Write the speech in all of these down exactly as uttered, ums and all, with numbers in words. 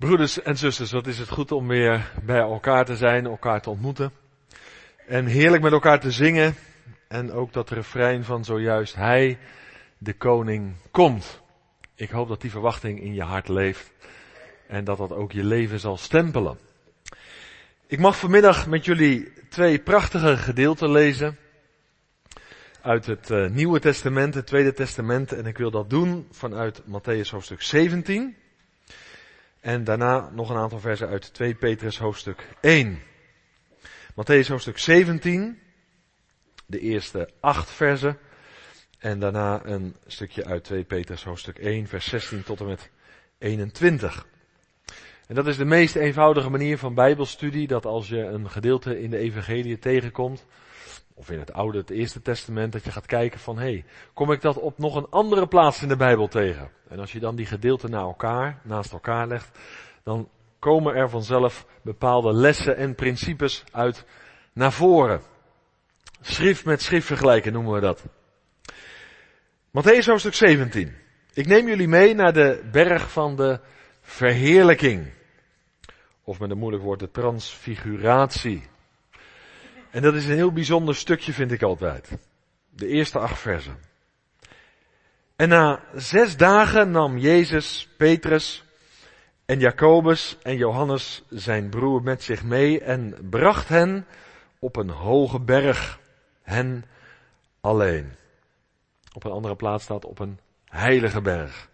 Broeders en zusters, wat is het goed om weer bij elkaar te zijn, elkaar te ontmoeten. En heerlijk met elkaar te zingen. En ook dat refrein van zojuist, Hij, de koning, komt. Ik hoop dat die verwachting in je hart leeft. En dat dat ook je leven zal stempelen. Ik mag vanmiddag met jullie twee prachtige gedeelten lezen. Uit het uh, Nieuwe Testament, het Tweede Testament. En ik wil dat doen vanuit Mattheüs hoofdstuk zeventien. En daarna nog een aantal versen uit twee Petrus hoofdstuk één. Mattheüs hoofdstuk zeventien, de eerste acht versen. En daarna een stukje uit twee Petrus hoofdstuk één, vers zestien tot en met eenentwintig. En dat is de meest eenvoudige manier van bijbelstudie, dat als je een gedeelte in de evangelie tegenkomt, of in het Oude, het Eerste Testament, dat je gaat kijken van, hé, hey, kom ik dat op nog een andere plaats in de Bijbel tegen? En als je dan die gedeelten naar elkaar, naast elkaar legt, dan komen er vanzelf bepaalde lessen en principes uit naar voren. Schrift met schrift vergelijken noemen we dat. Mattheüs hoofdstuk zeventien. Ik neem jullie mee naar de berg van de verheerlijking. Of met een moeilijk woord, de transfiguratie. En dat is een heel bijzonder stukje, vind ik altijd. De eerste acht versen. En na zes dagen nam Jezus, Petrus en Jacobus en Johannes zijn broer met zich mee en bracht hen op een hoge berg, hen alleen. Op een andere plaats staat op een heilige berg.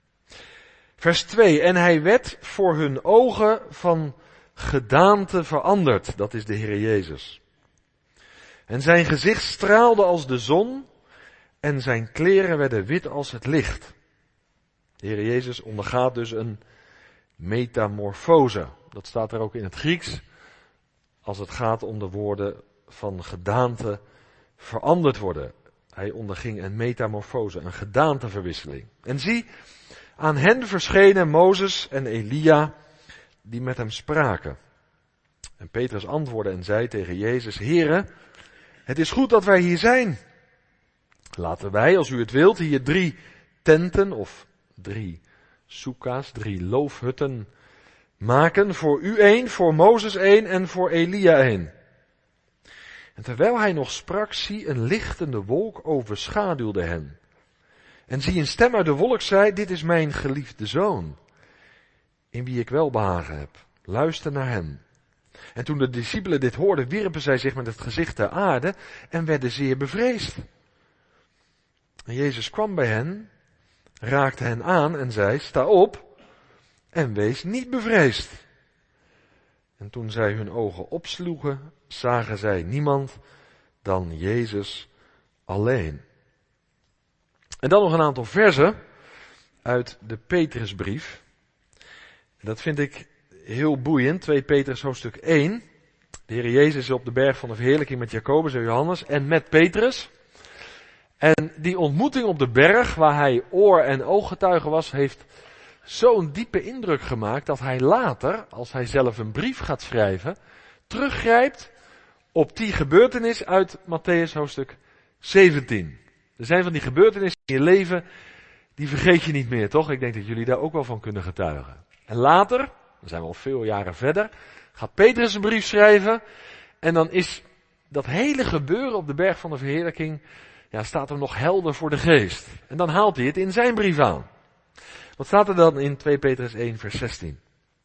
Vers twee. En hij werd voor hun ogen van gedaante veranderd. Dat is de Heer Jezus. En zijn gezicht straalde als de zon en zijn kleren werden wit als het licht. De Heer Jezus ondergaat dus een metamorfose. Dat staat er ook in het Grieks. Als het gaat om de woorden van gedaante veranderd worden. Hij onderging een metamorfose, een gedaanteverwisseling. En zie, aan hen verschenen Mozes en Elia die met hem spraken. En Petrus antwoordde en zei tegen Jezus, Heere, het is goed dat wij hier zijn. Laten wij, als u het wilt, hier drie tenten of drie soeka's, drie loofhutten maken. Voor u één, voor Mozes één en voor Elia één. En terwijl hij nog sprak, zie een lichtende wolk overschaduwde hen. En zie een stem uit de wolk zei, dit is mijn geliefde zoon, in wie ik welbehagen heb. Luister naar hem. En toen de discipelen dit hoorden, wierpen zij zich met het gezicht ter aarde en werden zeer bevreesd. En Jezus kwam bij hen, raakte hen aan en zei, sta op en wees niet bevreesd. En toen zij hun ogen opsloegen, zagen zij niemand dan Jezus alleen. En dan nog een aantal versen uit de Petrusbrief. En dat vind ik heel boeiend, twee Petrus hoofdstuk één. De Heer Jezus is op de berg van de verheerlijking met Jacobus en Johannes en met Petrus. En die ontmoeting op de berg, waar hij oor- en ooggetuige was, heeft zo'n diepe indruk gemaakt dat hij later, als hij zelf een brief gaat schrijven, teruggrijpt op die gebeurtenis uit Mattheüs hoofdstuk zeventien. Er zijn van die gebeurtenissen in je leven, die vergeet je niet meer, toch? Ik denk dat jullie daar ook wel van kunnen getuigen. En later, dan zijn we al veel jaren verder, gaat Petrus een brief schrijven en dan is dat hele gebeuren op de berg van de verheerlijking, ja, staat hem nog helder voor de geest. En dan haalt hij het in zijn brief aan. Wat staat er dan in twee Petrus één vers zestien?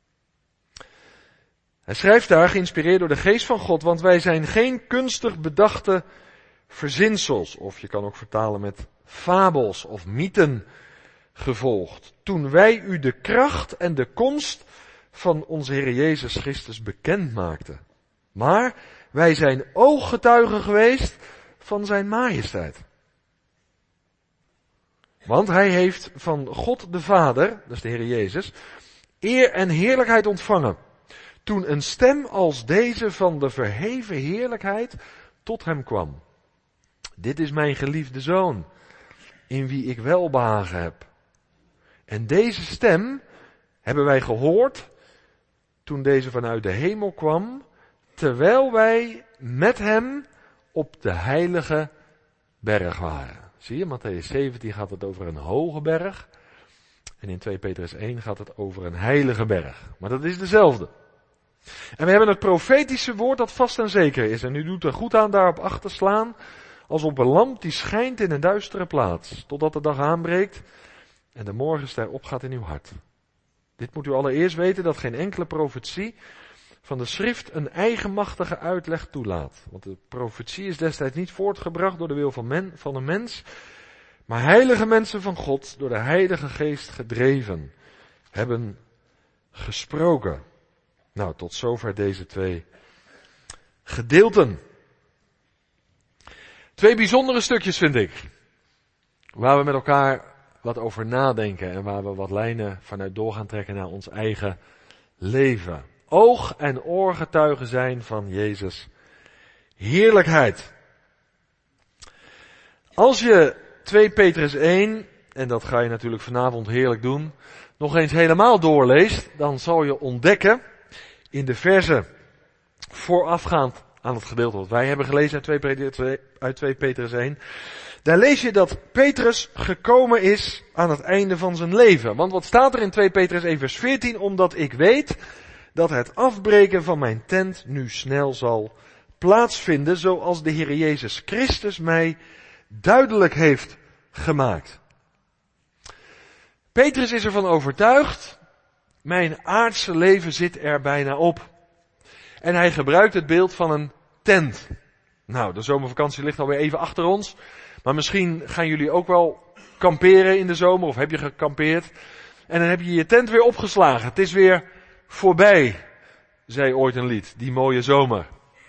Hij schrijft daar, geïnspireerd door de geest van God, want wij zijn geen kunstig bedachte verzinsels, of je kan ook vertalen met fabels of mythen gevolgd. Toen wij u de kracht en de komst van onze Heer Jezus Christus bekend maakten. Maar wij zijn ooggetuigen geweest van zijn majesteit. Want hij heeft van God de Vader, dat is de Heer Jezus, eer en heerlijkheid ontvangen. Toen een stem als deze van de verheven heerlijkheid tot hem kwam. Dit is mijn geliefde zoon, in wie ik welbehagen heb. En deze stem hebben wij gehoord toen deze vanuit de hemel kwam, terwijl wij met hem op de heilige berg waren. Zie je, Mattheüs zeventien gaat het over een hoge berg. En in twee Petrus één gaat het over een heilige berg. Maar dat is dezelfde. En we hebben het profetische woord dat vast en zeker is. En u doet er goed aan daarop acht te slaan, als op een lamp die schijnt in een duistere plaats, totdat de dag aanbreekt en de morgenster opgaat in uw hart. Dit moet u allereerst weten, dat geen enkele profetie van de schrift een eigenmachtige uitleg toelaat. Want de profetie is destijds niet voortgebracht door de wil van, men, van een mens, maar heilige mensen van God, door de Heilige Geest gedreven, hebben gesproken. Nou, tot zover deze twee gedeelten. Twee bijzondere stukjes vind ik, waar we met elkaar wat over nadenken en waar we wat lijnen vanuit door gaan trekken naar ons eigen leven. Oog- en oorgetuigen zijn van Jezus' heerlijkheid. Als je twee Petrus één, en dat ga je natuurlijk vanavond heerlijk doen, nog eens helemaal doorleest, dan zal je ontdekken in de verzen voorafgaand aan het gedeelte wat wij hebben gelezen uit twee Petrus één, daar lees je dat Petrus gekomen is aan het einde van zijn leven. Want wat staat er in twee Petrus één vers veertien? Omdat ik weet dat het afbreken van mijn tent nu snel zal plaatsvinden, zoals de Heer Jezus Christus mij duidelijk heeft gemaakt. Petrus is ervan overtuigd, mijn aardse leven zit er bijna op. En hij gebruikt het beeld van een tent. Nou, de zomervakantie ligt alweer even achter ons. Maar misschien gaan jullie ook wel kamperen in de zomer, of heb je gekampeerd. En dan heb je je tent weer opgeslagen. Het is weer voorbij, zei ooit een lied, die mooie zomer.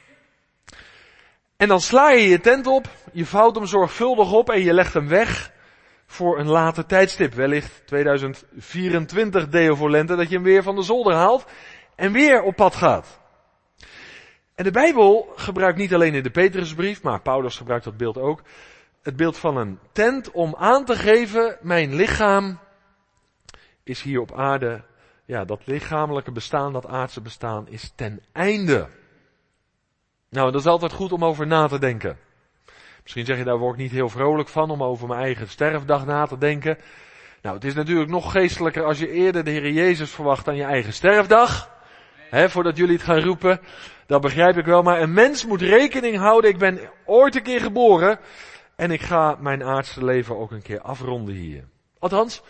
En dan sla je je tent op, je vouwt hem zorgvuldig op en je legt hem weg voor een later tijdstip. Wellicht tweeduizend vierentwintig deo voor lente, dat je hem weer van de zolder haalt en weer op pad gaat. En de Bijbel gebruikt niet alleen in de Petrusbrief, maar Paulus gebruikt dat beeld ook, het beeld van een tent om aan te geven, mijn lichaam is hier op aarde, ja, dat lichamelijke bestaan, dat aardse bestaan is ten einde. Nou, dat is altijd goed om over na te denken. Misschien zeg je, daar word ik niet heel vrolijk van om over mijn eigen sterfdag na te denken. Nou, het is natuurlijk nog geestelijker als je eerder de Heer Jezus verwacht dan je eigen sterfdag. Hè, voordat jullie het gaan roepen, dat begrijp ik wel. Maar een mens moet rekening houden, ik ben ooit een keer geboren en ik ga mijn aardse leven ook een keer afronden hier. Althans,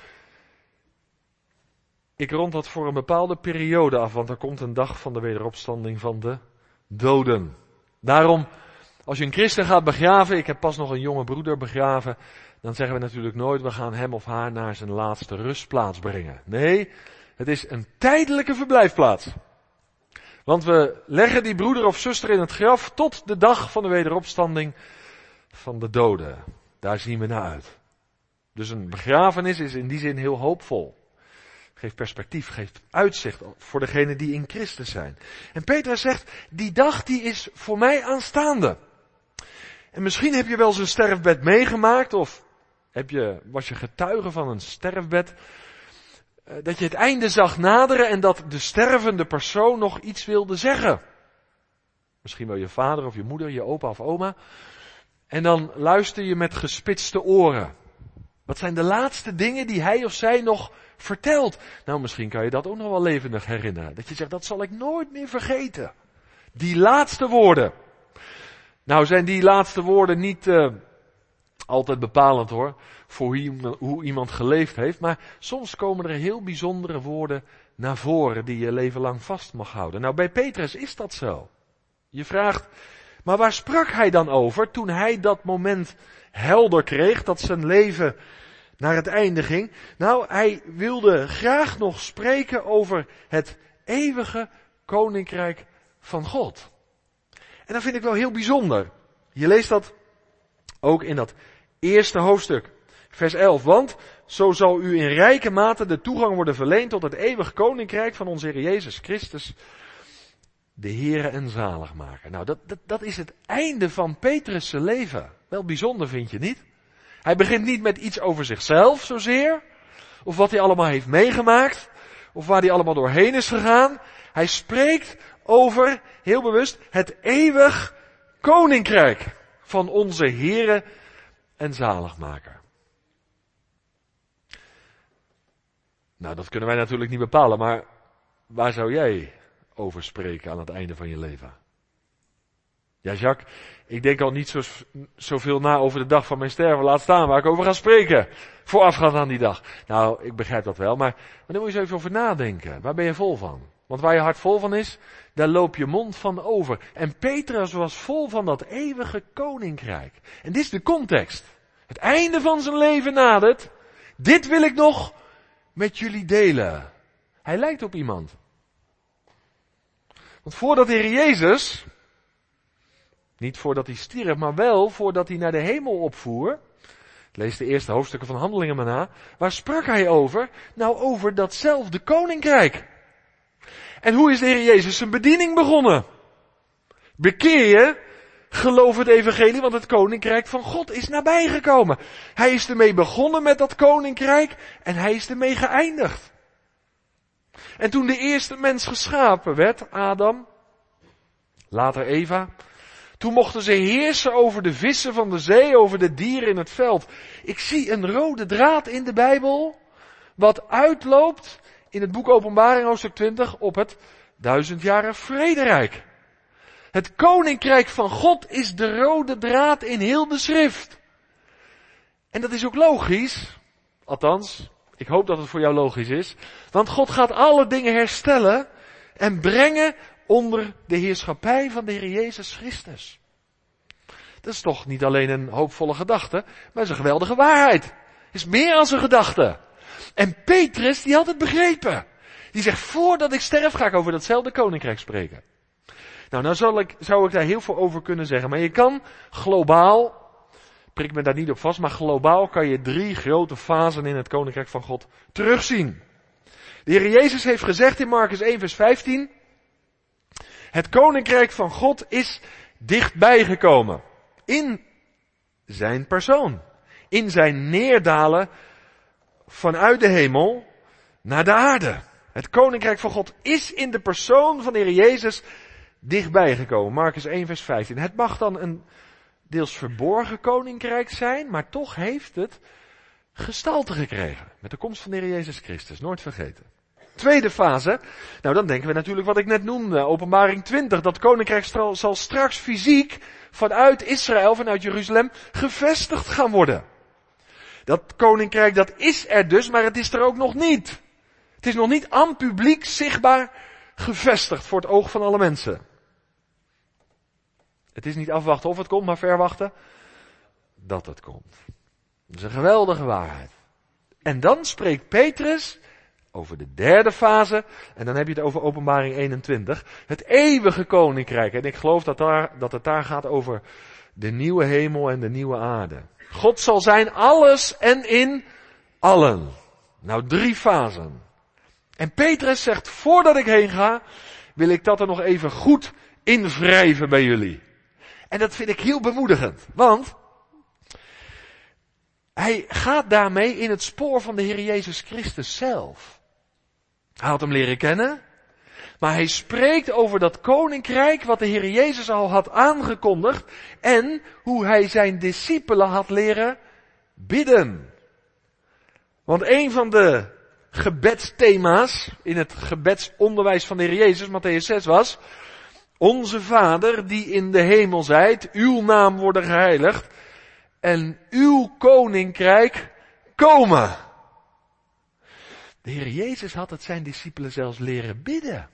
ik rond dat voor een bepaalde periode af, want er komt een dag van de wederopstanding van de doden. Daarom, als je een christen gaat begraven, ik heb pas nog een jonge broeder begraven, dan zeggen we natuurlijk nooit, we gaan hem of haar naar zijn laatste rustplaats brengen. Nee, het is een tijdelijke verblijfplaats. Want we leggen die broeder of zuster in het graf tot de dag van de wederopstanding van de doden. Daar zien we naar uit. Dus een begrafenis is in die zin heel hoopvol. Geeft perspectief, geeft uitzicht voor degenen die in Christus zijn. En Petrus zegt, die dag die is voor mij aanstaande. En misschien heb je wel eens een sterfbed meegemaakt, of heb je, was je getuige van een sterfbed, dat je het einde zag naderen en dat de stervende persoon nog iets wilde zeggen. Misschien wel je vader of je moeder, je opa of oma. En dan luister je met gespitste oren. Wat zijn de laatste dingen die hij of zij nog vertelt? Nou, misschien kan je dat ook nog wel levendig herinneren. Dat je zegt, dat zal ik nooit meer vergeten. Die laatste woorden. Nou zijn die laatste woorden niet uh, altijd bepalend hoor, voor hoe, hoe iemand geleefd heeft. Maar soms komen er heel bijzondere woorden naar voren die je leven lang vast mag houden. Nou, bij Petrus is dat zo. Je vraagt, maar waar sprak hij dan over toen hij dat moment helder kreeg, dat zijn leven naar het einde ging? Nou, hij wilde graag nog spreken over het eeuwige koninkrijk van God. En dat vind ik wel heel bijzonder. Je leest dat ook in dat eerste hoofdstuk, vers elf. Want zo zal u in rijke mate de toegang worden verleend tot het eeuwige koninkrijk van onze Heer Jezus Christus, de Heere en Zaligmaker. Nou, dat, dat, dat is het einde van Petrus' leven. Wel bijzonder, vind je niet? Hij begint niet met iets over zichzelf zozeer, of wat hij allemaal heeft meegemaakt, of waar hij allemaal doorheen is gegaan. Hij spreekt over, heel bewust, het eeuwig koninkrijk van onze Heere en Zaligmaker. Nou, dat kunnen wij natuurlijk niet bepalen, maar waar zou jij over spreken aan het einde van je leven? Ja, Jacques, ik denk al niet zo, zoveel na over de dag van mijn sterven. Laat staan waar ik over ga spreken. Voorafgaand aan die dag. Nou, ik begrijp dat wel, maar, maar daar moet je eens even over nadenken. Waar ben je vol van? Want waar je hart vol van is, daar loop je mond van over. En Petrus was vol van dat eeuwige koninkrijk. En dit is de context. Het einde van zijn leven nadert. Dit wil ik nog met jullie delen. Hij lijkt op iemand. Want voordat de Heer Jezus, niet voordat hij stierf, maar wel voordat hij naar de hemel opvoer. Lees de eerste hoofdstukken van Handelingen maar na. Waar sprak hij over? Nou, over datzelfde koninkrijk. En hoe is de Heer Jezus zijn bediening begonnen? Bekeer je, geloof het evangelie, want het koninkrijk van God is nabijgekomen. Hij is ermee begonnen met dat koninkrijk en hij is ermee geëindigd. En toen de eerste mens geschapen werd, Adam, later Eva, toen mochten ze heersen over de vissen van de zee, over de dieren in het veld. Ik zie een rode draad in de Bijbel, wat uitloopt in het boek Openbaring hoofdstuk twintig op het duizendjarig vrederijk. Het koninkrijk van God is de rode draad in heel de schrift. En dat is ook logisch, althans, ik hoop dat het voor jou logisch is, want God gaat alle dingen herstellen en brengen onder de heerschappij van de Heer Jezus Christus. Dat is toch niet alleen een hoopvolle gedachte, maar is een geweldige waarheid. Het is meer als een gedachte. En Petrus, die had het begrepen. Die zegt, voordat ik sterf ga ik over datzelfde koninkrijk spreken. Nou, nou zal ik, zou ik daar heel veel over kunnen zeggen. Maar je kan globaal, prik me daar niet op vast, maar globaal kan je drie grote fasen in het koninkrijk van God terugzien. De Heer Jezus heeft gezegd in Marcus één vers vijftien, het koninkrijk van God is dichtbij gekomen. In zijn persoon. In zijn neerdalen vanuit de hemel naar de aarde. Het koninkrijk van God is in de persoon van de Heer Jezus dichtbij gekomen. Marcus één vers vijftien. Het mag dan een deels verborgen koninkrijk zijn, maar toch heeft het gestalte gekregen. Met de komst van de Heer Jezus Christus. Nooit vergeten. Tweede fase. Nou, dan denken we natuurlijk wat ik net noemde. Openbaring twintig. Dat koninkrijk zal straks fysiek vanuit Israël, vanuit Jeruzalem, gevestigd gaan worden. Dat koninkrijk, dat is er dus, maar het is er ook nog niet. Het is nog niet aan publiek zichtbaar gevestigd voor het oog van alle mensen. Het is niet afwachten of het komt, maar verwachten dat het komt. Dat is een geweldige waarheid. En dan spreekt Petrus over de derde fase, en dan heb je het over Openbaring eenentwintig, het eeuwige koninkrijk. En ik geloof dat, daar, dat het daar gaat over de nieuwe hemel en de nieuwe aarde. God zal zijn alles en in allen. Nou, drie fasen. En Petrus zegt, voordat ik heen ga, wil ik dat er nog even goed invrijven bij jullie. En dat vind ik heel bemoedigend, want hij gaat daarmee in het spoor van de Heer Jezus Christus zelf. Hij had hem leren kennen, maar hij spreekt over dat koninkrijk wat de Heer Jezus al had aangekondigd en hoe hij zijn discipelen had leren bidden. Want een van de gebedsthema's in het gebedsonderwijs van de Heer Jezus, Mattheüs zes, was: Onze Vader die in de hemel zijt, uw naam worden geheiligd en uw koninkrijk komen. De Heer Jezus had het zijn discipelen zelfs leren bidden.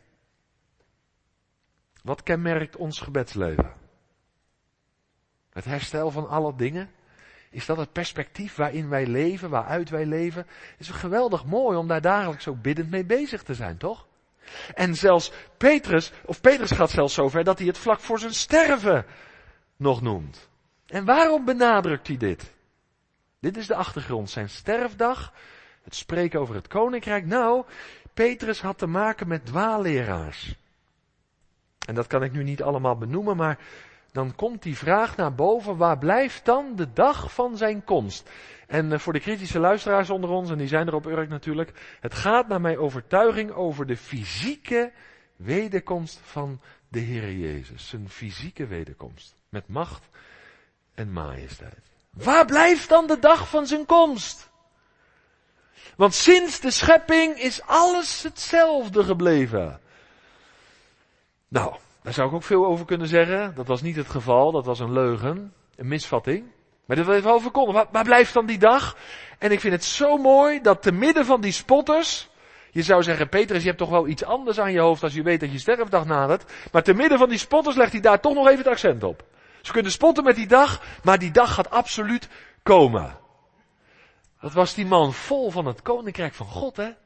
Wat kenmerkt ons gebedsleven? Het herstel van alle dingen? Is dat het perspectief waarin wij leven, waaruit wij leven? Het is geweldig mooi om daar dagelijks ook biddend mee bezig te zijn, toch? En zelfs Petrus, of Petrus gaat zelfs zover dat hij het vlak voor zijn sterven nog noemt. En waarom benadrukt hij dit? Dit is de achtergrond, zijn sterfdag, het spreken over het koninkrijk. Nou, Petrus had te maken met dwaalleraars. En dat kan ik nu niet allemaal benoemen, maar dan komt die vraag naar boven: waar blijft dan de dag van zijn komst? En uh, voor de kritische luisteraars onder ons, en die zijn er op Urk natuurlijk, het gaat naar mijn overtuiging over de fysieke wederkomst van de Heer Jezus. Zijn fysieke wederkomst. Met macht en majesteit. Waar blijft dan de dag van zijn komst? Want sinds de schepping is alles hetzelfde gebleven. Nou, daar zou ik ook veel over kunnen zeggen. Dat was niet het geval, dat was een leugen, een misvatting. Maar dit wil even wel verkondigen. Waar, waar blijft dan die dag? En ik vind het zo mooi dat te midden van die spotters, je zou zeggen, Petrus, je hebt toch wel iets anders aan je hoofd als je weet dat je sterfdag nadert. Maar te midden van die spotters legt hij daar toch nog even het accent op. Ze kunnen spotten met die dag, maar die dag gaat absoluut komen. Wat was die man vol van het koninkrijk van God, hè?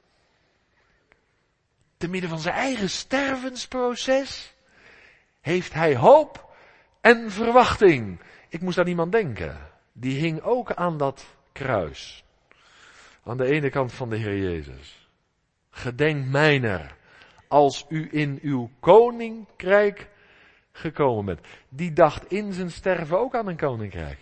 Te midden van zijn eigen stervensproces heeft hij hoop en verwachting. Ik moest aan iemand denken. Die hing ook aan dat kruis. Aan de ene kant van de Heer Jezus. Gedenk mijner, als u in uw koninkrijk gekomen bent. Die dacht in zijn sterven ook aan een koninkrijk.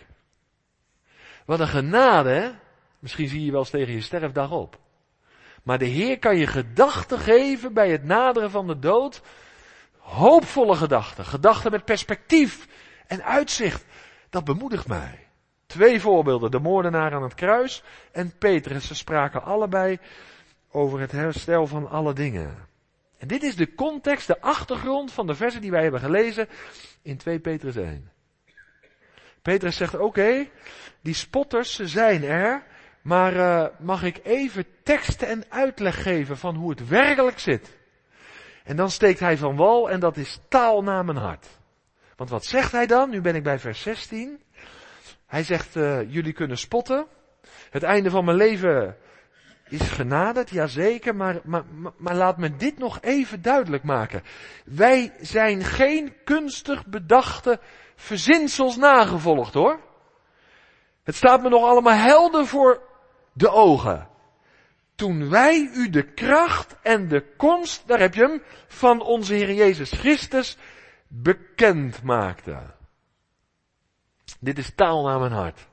Wat een genade, hè? Misschien zie je wel eens tegen je sterfdag op. Maar de Heer kan je gedachten geven bij het naderen van de dood. Hoopvolle gedachten. Gedachten met perspectief en uitzicht. Dat bemoedigt mij. Twee voorbeelden. De moordenaar aan het kruis en Petrus. Ze spraken allebei over het herstel van alle dingen. En dit is de context, de achtergrond van de versen die wij hebben gelezen in twee Petrus één. Petrus zegt, oké, okay, die spotters, ze zijn er. Maar uh, mag ik even teksten en uitleg geven van hoe het werkelijk zit? En dan steekt hij van wal en dat is taal naar mijn hart. Want wat zegt hij dan? Nu ben ik bij vers zestien. Hij zegt, uh, jullie kunnen spotten. Het einde van mijn leven is genaderd, jazeker. Maar, maar, maar, maar laat me dit nog even duidelijk maken. Wij zijn geen kunstig bedachte verzinsels nagevolgd, hoor. Het staat me nog allemaal helder voor de ogen. Toen wij u de kracht en de komst, daar heb je hem, van onze Heer Jezus Christus bekend maakten. Dit is taal naar mijn hart.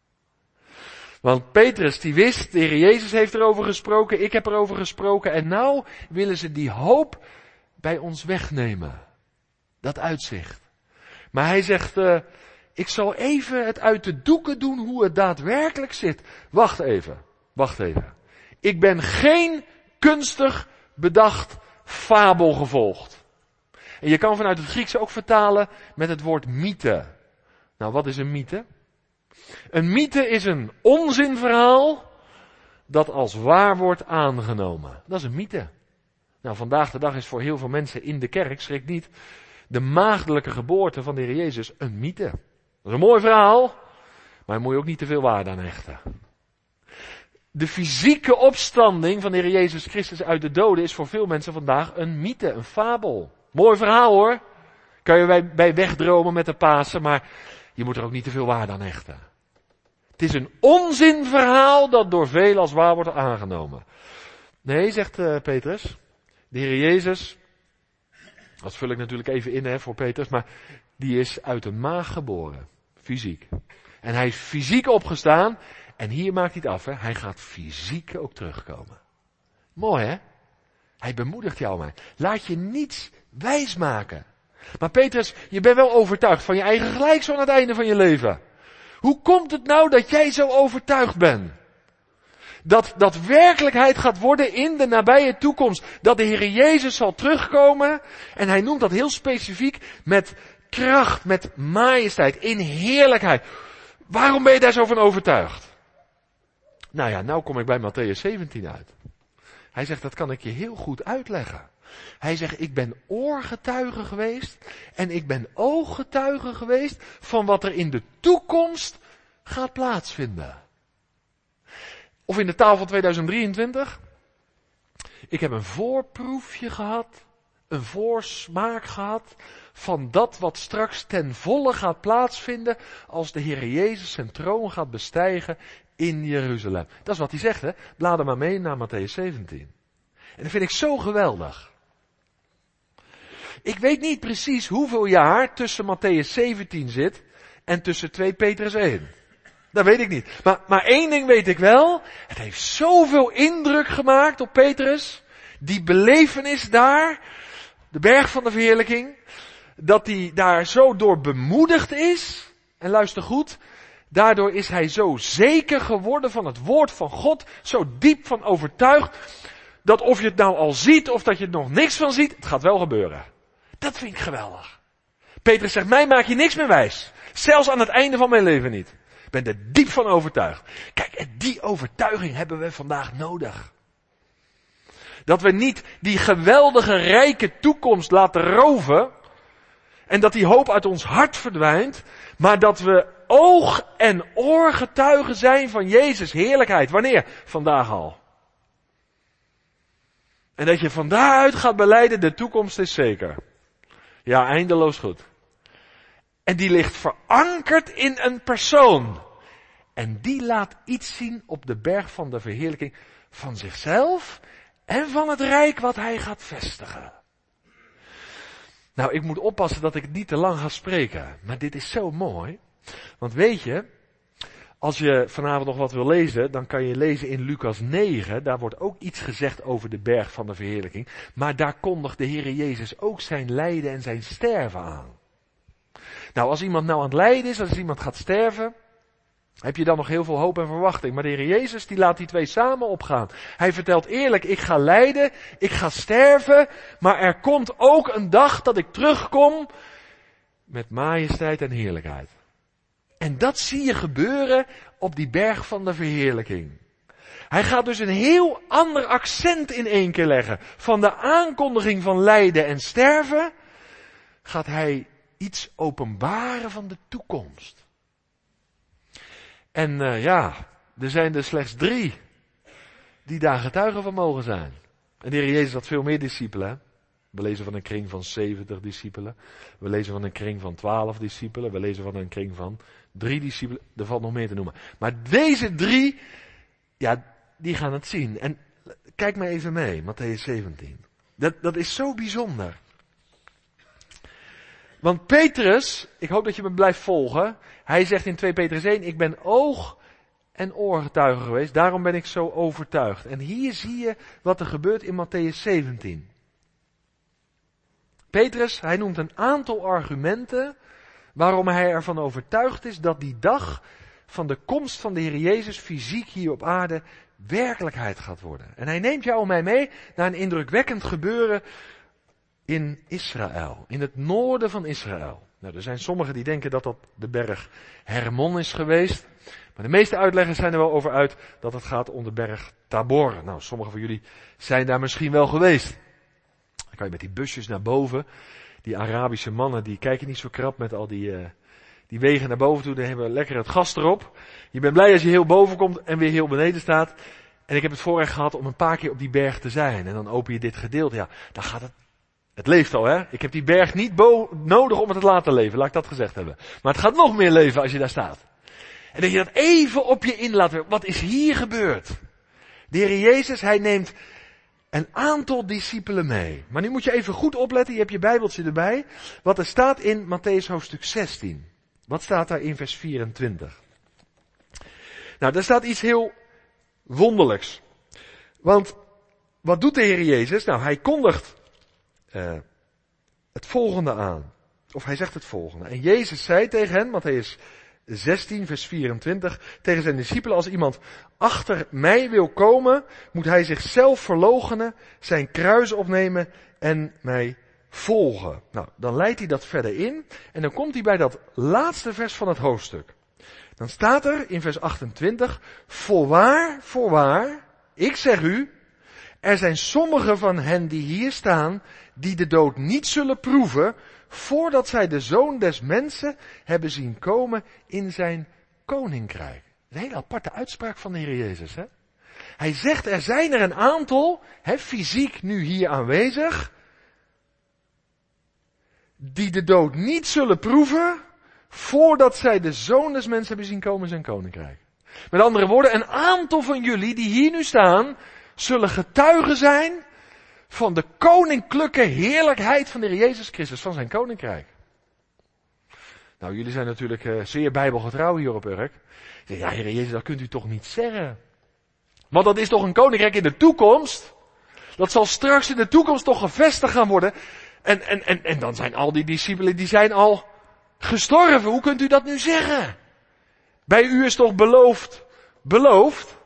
Want Petrus die wist, de Heer Jezus heeft erover gesproken, ik heb erover gesproken en nou willen ze die hoop bij ons wegnemen. Dat uitzicht. Maar hij zegt, uh, ik zal even het uit de doeken doen hoe het daadwerkelijk zit. Wacht even, wacht even. Ik ben geen kunstig bedacht fabel gevolgd. En je kan vanuit het Grieks ook vertalen met het woord mythe. Nou, wat is een mythe? Een mythe is een onzinverhaal dat als waar wordt aangenomen. Dat is een mythe. Nou, vandaag de dag is voor heel veel mensen in de kerk, schrik niet, de maagdelijke geboorte van de Heer Jezus een mythe. Dat is een mooi verhaal, maar daar moet je ook niet te veel waarde aan hechten. De fysieke opstanding van de Heer Jezus Christus uit de doden is voor veel mensen vandaag een mythe, een fabel. Mooi verhaal hoor. Kan je bij, bij wegdromen met de Pasen, maar je moet er ook niet te veel waarde aan hechten. Het is een onzinverhaal dat door velen als waar wordt aangenomen. Nee, zegt uh, Petrus, de Heer Jezus, dat vul ik natuurlijk even in hè, voor Petrus, maar die is uit een maag geboren, fysiek. En hij is fysiek opgestaan en hier maakt hij het af, hè. Hij gaat fysiek ook terugkomen. Mooi hè? Hij bemoedigt jou maar. Laat je niets wijsmaken. Maar Petrus, je bent wel overtuigd van je eigen gelijk zo aan het einde van je leven. Hoe komt het nou dat jij zo overtuigd bent? Dat dat werkelijkheid gaat worden in de nabije toekomst. Dat de Heer Jezus zal terugkomen. En hij noemt dat heel specifiek met kracht, met majesteit, in heerlijkheid. Waarom ben je daar zo van overtuigd? Nou ja, nou kom ik bij Mattheüs zeventien uit. Hij zegt, dat kan ik je heel goed uitleggen. Hij zegt, ik ben oorgetuige geweest en ik ben ooggetuige geweest van wat er in de toekomst gaat plaatsvinden. Of in de taal van tweeduizend drieëntwintig. Ik heb een voorproefje gehad, een voorsmaak gehad van dat wat straks ten volle gaat plaatsvinden als de Heer Jezus zijn troon gaat bestijgen in Jeruzalem. Dat is wat hij zegt, hè. Blader maar mee naar Mattheüs zeventien. En dat vind ik zo geweldig. Ik weet niet precies hoeveel jaar tussen Mattheüs zeventien zit en tussen twee Petrus één. Dat weet ik niet. Maar, maar één ding weet ik wel. Het heeft zoveel indruk gemaakt op Petrus. Die belevenis daar. De berg van de verheerlijking. Dat hij daar zo door bemoedigd is. En luister goed. Daardoor is hij zo zeker geworden van het woord van God, zo diep van overtuigd, dat of je het nou al ziet of dat je er nog niks van ziet, het gaat wel gebeuren. Dat vind ik geweldig. Petrus zegt, mij maak je niks meer wijs. Zelfs aan het einde van mijn leven niet. Ik ben er diep van overtuigd. Kijk, en die overtuiging hebben we vandaag nodig. Dat we niet die geweldige rijke toekomst laten roven. En dat die hoop uit ons hart verdwijnt. Maar dat we oog- en oorgetuigen zijn van Jezus' heerlijkheid. Wanneer? Vandaag al. En dat je van daaruit gaat belijden, de toekomst is zeker. Ja, eindeloos goed. En die ligt verankerd in een persoon. En die laat iets zien op de berg van de verheerlijking van zichzelf en van het rijk wat hij gaat vestigen. Nou, ik moet oppassen dat ik niet te lang ga spreken. Maar dit is zo mooi. Want weet je, als je vanavond nog wat wil lezen, dan kan je lezen in Lucas negen. Daar wordt ook iets gezegd over de berg van de verheerlijking. Maar daar kondigt de Heere Jezus ook zijn lijden en zijn sterven aan. Nou, als iemand nou aan het lijden is, als iemand gaat sterven, heb je dan nog heel veel hoop en verwachting. Maar de Heer Jezus, die laat die twee samen opgaan. Hij vertelt eerlijk, ik ga lijden, ik ga sterven, maar er komt ook een dag dat ik terugkom met majesteit en heerlijkheid. En dat zie je gebeuren op die berg van de verheerlijking. Hij gaat dus een heel ander accent in één keer leggen. Van de aankondiging van lijden en sterven gaat hij iets openbaren van de toekomst. En uh, ja, er zijn er slechts drie die daar getuigen van mogen zijn. En de Heer Jezus had veel meer discipelen. Hè? We lezen van een kring van zeventig discipelen. We lezen van een kring van twaalf discipelen. We lezen van een kring van drie discipelen. Er valt nog meer te noemen. Maar deze drie, ja, die gaan het zien. En kijk maar even mee, Mattheüs zeventien. Dat, dat is zo bijzonder. Want Petrus, ik hoop dat je me blijft volgen. Hij zegt in twee Petrus één, ik ben oog- en oorgetuige geweest. Daarom ben ik zo overtuigd. En hier zie je wat er gebeurt in Mattheüs zeventien. Petrus, hij noemt een aantal argumenten waarom hij ervan overtuigd is dat die dag van de komst van de Heer Jezus fysiek hier op aarde werkelijkheid gaat worden. En hij neemt jou en mij mee naar een indrukwekkend gebeuren in Israël, in het noorden van Israël. Nou, er zijn sommigen die denken dat dat de berg Hermon is geweest. Maar de meeste uitleggers zijn er wel over uit dat het gaat om de berg Tabor. Nou, sommigen van jullie zijn daar misschien wel geweest. Dan kan je met die busjes naar boven. Die Arabische mannen, die kijken niet zo krap met al die, uh, die wegen naar boven toe. Die hebben lekker het gas erop. Je bent blij als je heel boven komt en weer heel beneden staat. En ik heb het voorrecht gehad om een paar keer op die berg te zijn. En dan open je dit gedeelte. Ja, dan gaat het. Het leeft al, hè. Ik heb die berg niet bo- nodig om het te laten leven. Laat ik dat gezegd hebben. Maar het gaat nog meer leven als je daar staat. En dat je dat even op je in laat werken. Wat is hier gebeurd? De Heer Jezus, hij neemt een aantal discipelen mee. Maar nu moet je even goed opletten. Je hebt je bijbeltje erbij. Wat er staat in Mattheüs hoofdstuk zestien. Wat staat daar in vers vierentwintig? Nou, daar staat iets heel wonderlijks. Want wat doet de Heer Jezus? Nou, hij kondigt uh, het volgende aan. Of hij zegt het volgende. En Jezus zei tegen hen, Mattheüs zestien vers vierentwintig, tegen zijn discipelen, als iemand achter mij wil komen, moet hij zichzelf verloochenen, zijn kruis opnemen en mij volgen. Nou, dan leidt hij dat verder in en dan komt hij bij dat laatste vers van het hoofdstuk. Dan staat er in vers achtentwintig, voorwaar, voorwaar, ik zeg u, er zijn sommigen van hen die hier staan, die de dood niet zullen proeven, voordat zij de Zoon des Mensen hebben zien komen in zijn koninkrijk. Een hele aparte uitspraak van de Heer Jezus, hè? Hij zegt, er zijn er een aantal, hè, fysiek nu hier aanwezig, die de dood niet zullen proeven, voordat zij de Zoon des Mensen hebben zien komen in zijn koninkrijk. Met andere woorden, een aantal van jullie die hier nu staan, zullen getuigen zijn van de koninklijke heerlijkheid van de Heer Jezus Christus, van zijn koninkrijk. Nou, jullie zijn natuurlijk uh, zeer bijbelgetrouw hier op Urk. Ja, Heer Jezus, dat kunt u toch niet zeggen? Want dat is toch een koninkrijk in de toekomst? Dat zal straks in de toekomst toch gevestigd gaan worden. En, en, en, en dan zijn al die discipelen, die zijn al gestorven. Hoe kunt u dat nu zeggen? Bij u is toch beloofd, beloofd?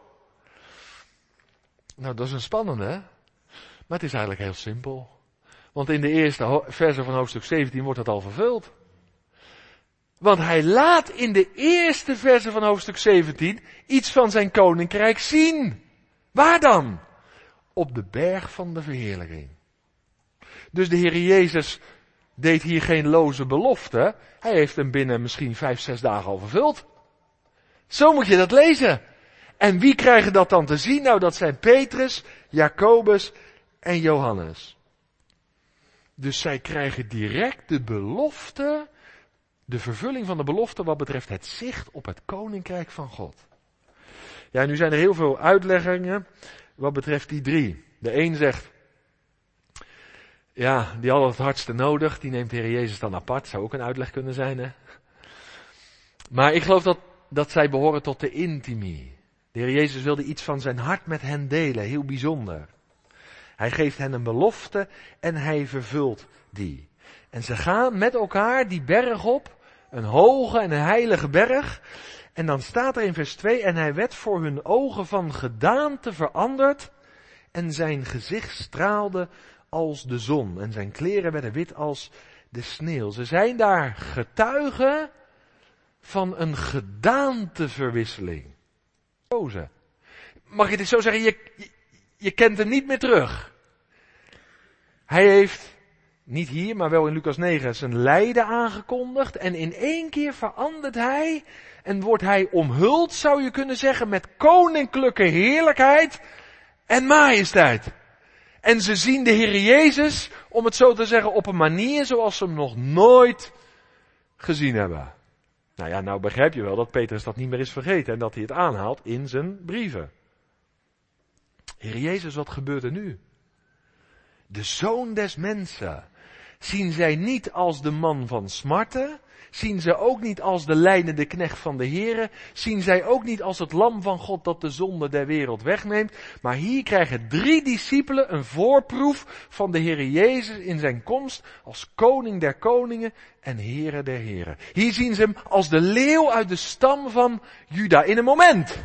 Nou, dat is een spannende, hè? Maar het is eigenlijk heel simpel. Want in de eerste ho- verse van hoofdstuk zeventien wordt dat al vervuld. Want hij laat in de eerste verse van hoofdstuk zeventien iets van zijn koninkrijk zien. Waar dan? Op de berg van de verheerlijking. Dus de Heer Jezus deed hier geen loze belofte. Hij heeft hem binnen misschien vijf, zes dagen al vervuld. Zo moet je dat lezen. En wie krijgen dat dan te zien? Nou, dat zijn Petrus, Jacobus en Johannes. Dus zij krijgen direct de belofte, de vervulling van de belofte wat betreft het zicht op het koninkrijk van God. Ja, nu zijn er heel veel uitleggingen wat betreft die drie. De een zegt, ja, die hadden het hardste nodig, die neemt de Heer Jezus dan apart. Zou ook een uitleg kunnen zijn, hè. Maar ik geloof dat, dat zij behoren tot de intimie. De Heer Jezus wilde iets van zijn hart met hen delen, heel bijzonder. Hij geeft hen een belofte en hij vervult die. En ze gaan met elkaar die berg op, een hoge en een heilige berg. En dan staat er in vers twee, en hij werd voor hun ogen van gedaante veranderd en zijn gezicht straalde als de zon en zijn kleren werden wit als de sneeuw. Ze zijn daar getuigen van een gedaanteverwisseling. Mag je dit zo zeggen? Je, je, je kent hem niet meer terug. Hij heeft, niet hier, maar wel in Lucas negen, zijn lijden aangekondigd. En in één keer verandert hij en wordt hij omhuld, zou je kunnen zeggen, met koninklijke heerlijkheid en majesteit. En ze zien de Heer Jezus, om het zo te zeggen, op een manier zoals ze hem nog nooit gezien hebben. Nou ja, nou begrijp je wel dat Petrus dat niet meer is vergeten en dat hij het aanhaalt in zijn brieven. Heer Jezus, wat gebeurt er nu? De Zoon des mensen zien zij niet als de man van smarten, zien ze ook niet als de lijdende knecht van de Heere, zien zij ook niet als het lam van God dat de zonde der wereld wegneemt, maar hier krijgen drie discipelen een voorproef van de Heere Jezus in zijn komst als koning der koningen en Heere der heren. Hier zien ze hem als de leeuw uit de stam van Juda in een moment.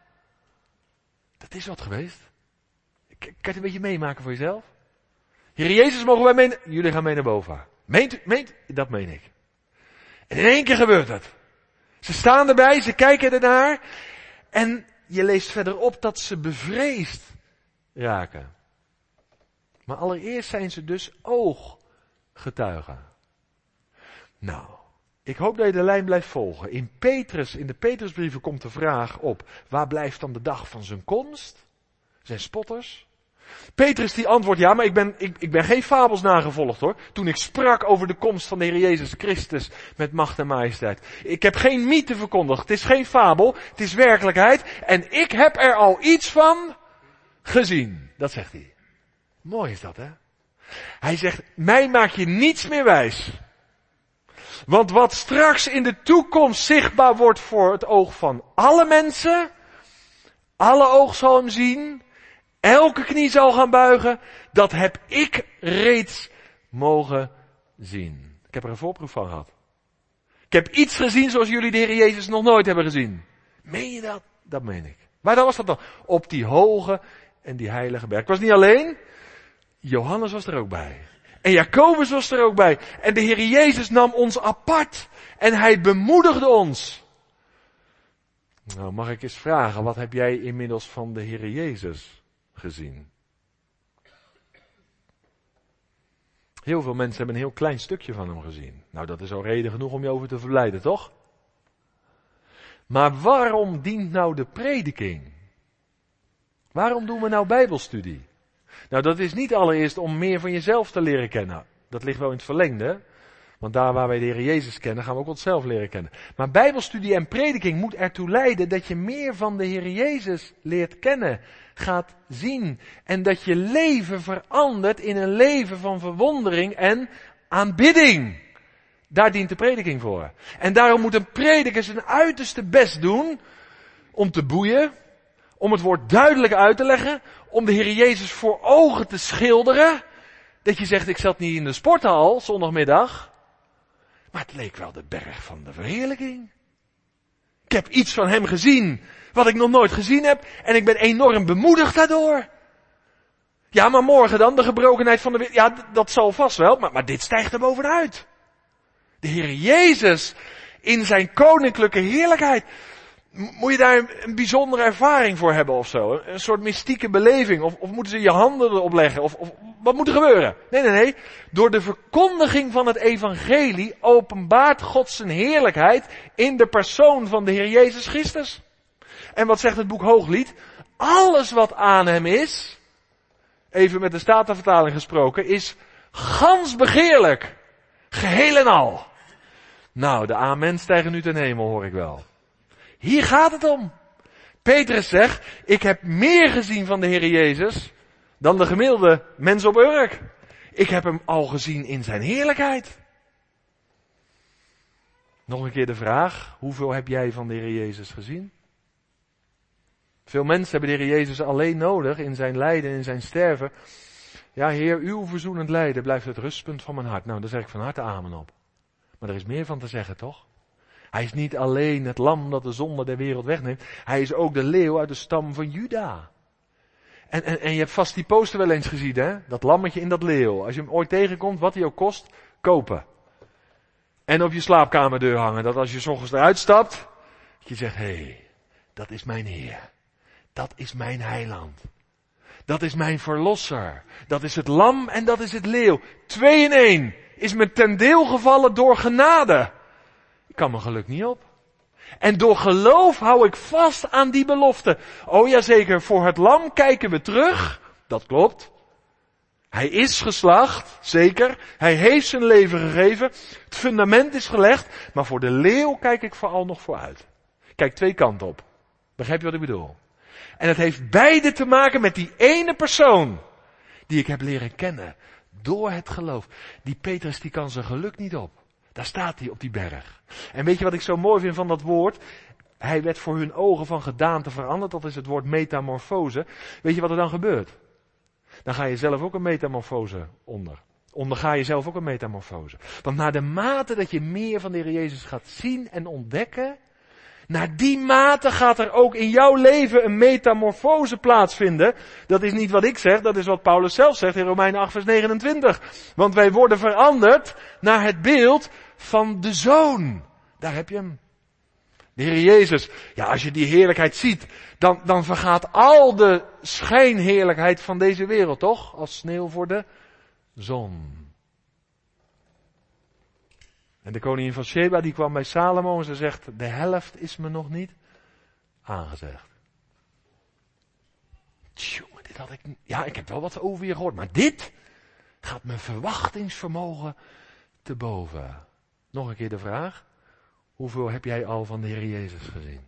Dat is wat geweest. Kan je het een beetje meemaken voor jezelf? Heer Jezus, mogen wij mee? Jullie gaan mee naar boven. Meent u? Meent? Dat meen ik. En in één keer gebeurt het. Ze staan erbij, ze kijken ernaar. En je leest verderop dat ze bevreesd raken. Maar allereerst zijn ze dus ooggetuigen. Nou, ik hoop dat je de lijn blijft volgen. In Petrus, in de Petrusbrieven komt de vraag op, waar blijft dan de dag van zijn komst? Zijn spotters? Petrus die antwoordt, ja, maar ik ben, ik, ik ben geen fabels nagevolgd hoor. Toen ik sprak over de komst van de Heer Jezus Christus met macht en majesteit. Ik heb geen mythe verkondigd. Het is geen fabel, het is werkelijkheid. En ik heb er al iets van gezien. Dat zegt hij. Mooi is dat, hè? Hij zegt, mij maak je niets meer wijs. Want wat straks in de toekomst zichtbaar wordt voor het oog van alle mensen, alle oog zal hem zien, elke knie zal gaan buigen, dat heb ik reeds mogen zien. Ik heb er een voorproef van gehad. Ik heb iets gezien zoals jullie de Heer Jezus nog nooit hebben gezien. Meen je dat? Dat meen ik. Waar dan was dat dan? Op die hoge en die heilige berg. Ik was niet alleen. Johannes was er ook bij. En Jacobus was er ook bij. En de Heer Jezus nam ons apart. En hij bemoedigde ons. Nou, mag ik eens vragen, wat heb jij inmiddels van de Heer Jezus gezien? Heel veel mensen hebben een heel klein stukje van hem gezien. Nou, dat is al reden genoeg om je over te verleiden, toch? Maar waarom dient nou de prediking? Waarom doen we nou bijbelstudie? Nou, dat is niet allereerst om meer van jezelf te leren kennen. Dat ligt wel in het verlengde. Want daar waar wij de Heer Jezus kennen, gaan we ook onszelf leren kennen. Maar bijbelstudie en prediking moet ertoe leiden dat je meer van de Heer Jezus leert kennen, gaat zien. En dat je leven verandert in een leven van verwondering en aanbidding. Daar dient de prediking voor. En daarom moet een prediker zijn uiterste best doen om te boeien, om het woord duidelijk uit te leggen, om de Heer Jezus voor ogen te schilderen. Dat je zegt, ik zat niet in de sporthal zondagmiddag, maar het leek wel de berg van de verheerlijking. Ik heb iets van hem gezien wat ik nog nooit gezien heb en ik ben enorm bemoedigd daardoor. Ja, maar morgen dan, de gebrokenheid van de wereld. Ja, dat zal vast wel, maar, maar dit stijgt er bovenuit. De Heer Jezus in zijn koninklijke heerlijkheid. Moet je daar een bijzondere ervaring voor hebben of zo? Een soort mystieke beleving? Of, of moeten ze je handen erop leggen? Of, of wat moet er gebeuren? Nee, nee, nee. Door de verkondiging van het evangelie openbaart God zijn heerlijkheid in de persoon van de Heer Jezus Christus. En wat zegt het boek Hooglied? Alles wat aan hem is, even met de Statenvertaling gesproken, is gans begeerlijk. Geheel en al. Nou, de amen stijgen nu ten hemel, hoor ik wel. Hier gaat het om. Petrus zegt, ik heb meer gezien van de Heer Jezus dan de gemiddelde mens op Urk. Ik heb hem al gezien in zijn heerlijkheid. Nog een keer de vraag, hoeveel heb jij van de Heer Jezus gezien? Veel mensen hebben de Heer Jezus alleen nodig in zijn lijden en in zijn sterven. Ja, Heer, uw verzoenend lijden blijft het rustpunt van mijn hart. Nou, daar zeg ik van harte amen op. Maar er is meer van te zeggen, toch? Hij is niet alleen het lam dat de zonde der wereld wegneemt. Hij is ook de leeuw uit de stam van Juda. En, en, en je hebt vast die poster wel eens gezien, hè? Dat lammetje in dat leeuw. Als je hem ooit tegenkomt, wat hij ook kost, kopen. En op je slaapkamerdeur hangen. Dat als je 's ochtends eruit stapt, dat je zegt, hé, hey, dat is mijn Heer. Dat is mijn heiland. Dat is mijn verlosser. Dat is het lam en dat is het leeuw. Twee in één is me ten deel gevallen door genade. Ik kan mijn geluk niet op. En door geloof hou ik vast aan die belofte. Oh ja, zeker, voor het lam kijken we terug. Dat klopt. Hij is geslacht, zeker. Hij heeft zijn leven gegeven. Het fundament is gelegd. Maar voor de leeuw kijk ik vooral nog vooruit. Kijk twee kanten op. Begrijp je wat ik bedoel? En het heeft beide te maken met die ene persoon die ik heb leren kennen. Door het geloof. Die Petrus die kan zijn geluk niet op. Daar staat hij op die berg. En weet je wat ik zo mooi vind van dat woord? Hij werd voor hun ogen van gedaante veranderd. Dat is het woord metamorfose. Weet je wat er dan gebeurt? Dan ga je zelf ook een metamorfose onder. Onderga je zelf ook een metamorfose. Want naar de mate dat je meer van de Heer Jezus gaat zien en ontdekken, naar die mate gaat er ook in jouw leven een metamorfose plaatsvinden. Dat is niet wat ik zeg, dat is wat Paulus zelf zegt in Romeinen acht vers negenentwintig. Want wij worden veranderd naar het beeld van de Zoon. Daar heb je hem. De Heer Jezus. Ja, als je die heerlijkheid ziet, dan, dan vergaat al de schijnheerlijkheid van deze wereld, toch? Als sneeuw voor de zon. En de koningin van Sheba die kwam bij Salomo en ze zegt, de helft is me nog niet aangezegd. Tjonge, dit had ik niet. Ja, ik heb wel wat over je gehoord, maar dit gaat mijn verwachtingsvermogen te boven. Nog een keer de vraag, hoeveel heb jij al van de Heer Jezus gezien?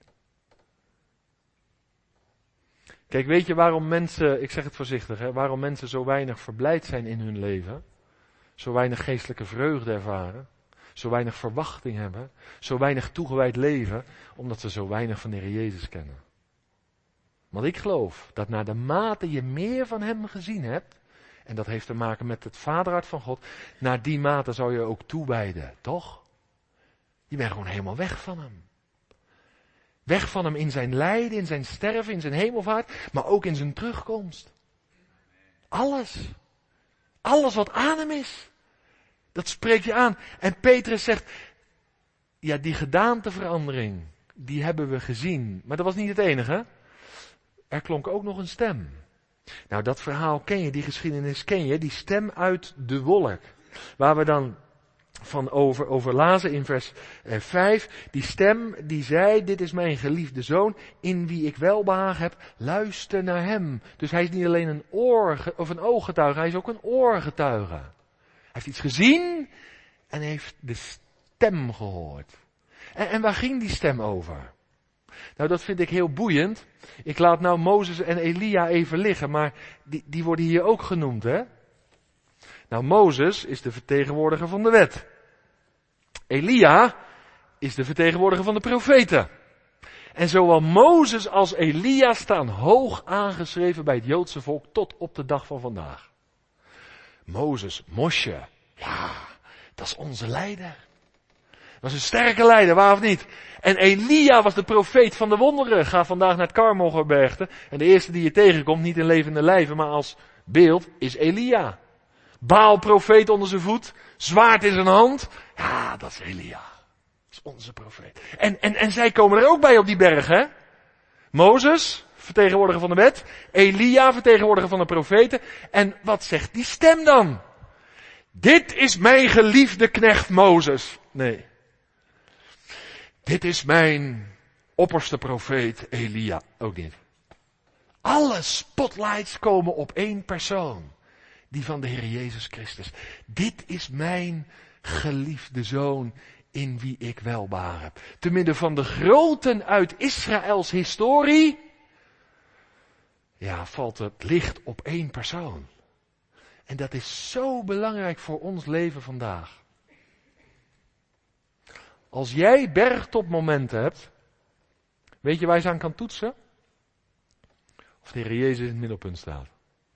Kijk, weet je waarom mensen, ik zeg het voorzichtig, hè, waarom mensen zo weinig verblijd zijn in hun leven? Zo weinig geestelijke vreugde ervaren? Zo weinig verwachting hebben, zo weinig toegewijd leven, omdat ze zo weinig van de Heer Jezus kennen. Want ik geloof dat naar de mate je meer van hem gezien hebt, en dat heeft te maken met het vaderhart van God, naar die mate zou je ook toewijden, toch? Je bent gewoon helemaal weg van hem. Weg van hem in zijn lijden, in zijn sterven, in zijn hemelvaart, maar ook in zijn terugkomst. Alles. Alles wat aan hem is. Dat spreekt je aan. En Petrus zegt, ja, die gedaanteverandering, die hebben we gezien. Maar dat was niet het enige. Er klonk ook nog een stem. Nou, dat verhaal ken je, die geschiedenis ken je, die stem uit de wolk. Waar we dan van over, over lazen in vers eh, vijf. Die stem die zei, dit is mijn geliefde zoon, in wie ik welbehagen heb, luister naar hem. Dus hij is niet alleen een oor, of een ooggetuige, hij is ook een oorgetuige. Hij heeft iets gezien en heeft de stem gehoord. En, en waar ging die stem over? Nou, dat vind ik heel boeiend. Ik laat nou Mozes en Elia even liggen, maar die, die worden hier ook genoemd, hè? Nou, Mozes is de vertegenwoordiger van de wet. Elia is de vertegenwoordiger van de profeten. En zowel Mozes als Elia staan hoog aangeschreven bij het Joodse volk tot op de dag van vandaag. Mozes, Moshe, ja, dat is onze leider. Was een sterke leider, waar of niet? En Elia was de profeet van de wonderen. Ga vandaag naar het Karmelgebergte. En de eerste die je tegenkomt, niet in levende lijven, maar als beeld, is Elia. Baal profeet onder zijn voet. Zwaard in zijn hand. Ja, dat is Elia. Dat is onze profeet. En, en, en zij komen er ook bij op die berg, hè? Mozes, vertegenwoordiger van de wet. Elia, vertegenwoordiger van de profeten. En wat zegt die stem dan? Dit is mijn geliefde knecht Mozes. Nee. Dit is mijn opperste profeet Elia. Ook niet. Alle spotlights komen op één persoon. Die van de Heer Jezus Christus. Dit is mijn geliefde zoon in wie ik welbehaag heb. Te midden van de groten uit Israëls historie. Ja, valt het licht op één persoon. En dat is zo belangrijk voor ons leven vandaag. Als jij bergtopmomenten hebt, weet je waar je ze aan kan toetsen? Of de Heer Jezus in het middelpunt staat.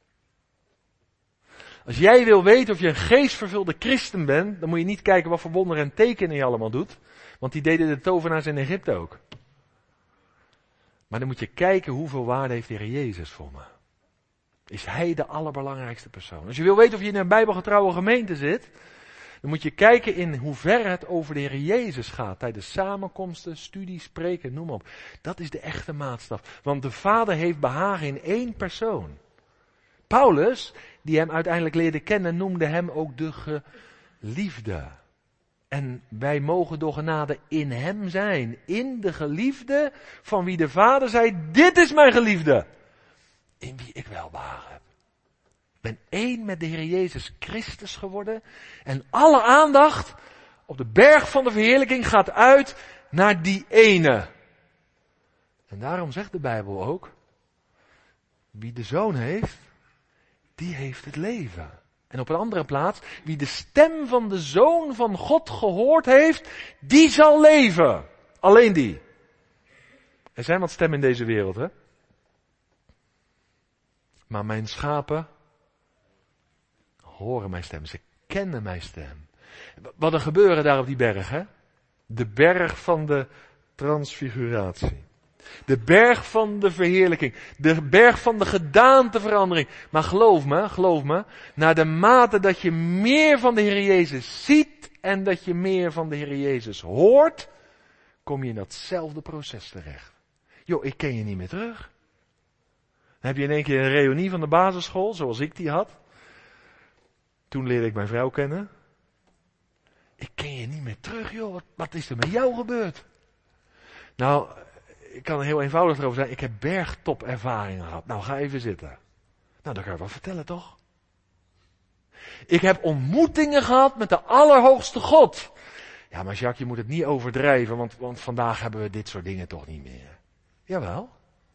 Als jij wil weten of je een geestvervulde christen bent, dan moet je niet kijken wat voor wonderen en tekenen je allemaal doet. Want die deden de tovenaars in Egypte ook. Maar dan moet je kijken hoeveel waarde heeft de Heer Jezus voor me. Is Hij de allerbelangrijkste persoon? Als je wil weten of je in een bijbelgetrouwe gemeente zit, dan moet je kijken in hoeverre het over de Heer Jezus gaat. Tijdens samenkomsten, studies, spreken, noem maar op. Dat is de echte maatstaf. Want de Vader heeft behagen in één persoon. Paulus, die hem uiteindelijk leerde kennen, noemde hem ook de geliefde. En wij mogen door genade in hem zijn. In de geliefde van wie de Vader zei, dit is mijn geliefde. In wie ik welbehagen heb. Ik ben één met de Heer Jezus Christus geworden. En alle aandacht op de berg van de verheerlijking gaat uit naar die ene. En daarom zegt de Bijbel ook, wie de Zoon heeft, die heeft het leven. En op een andere plaats, wie de stem van de Zoon van God gehoord heeft, die zal leven. Alleen die. Er zijn wat stemmen in deze wereld, hè? Maar mijn schapen horen mijn stem. Ze kennen mijn stem. Wat er gebeuren daar op die berg, hè? De berg van de transfiguratie. De berg van de verheerlijking. De berg van de gedaanteverandering. Maar geloof me, geloof me, naar de mate dat je meer van de Heer Jezus ziet en dat je meer van de Heer Jezus hoort, kom je in datzelfde proces terecht. Joh, ik ken je niet meer terug. Dan heb je in één keer een reunie van de basisschool, zoals ik die had. Toen leerde ik mijn vrouw kennen. Ik ken je niet meer terug, joh. Wat, wat is er met jou gebeurd? Nou, ik kan er heel eenvoudig over zijn. Ik heb bergtopervaringen gehad. Nou, ga even zitten. Nou, dan kan je wat vertellen, toch? Ik heb ontmoetingen gehad met de Allerhoogste God. Ja, maar Jacques, je moet het niet overdrijven, want, want vandaag hebben we dit soort dingen toch niet meer. Jawel.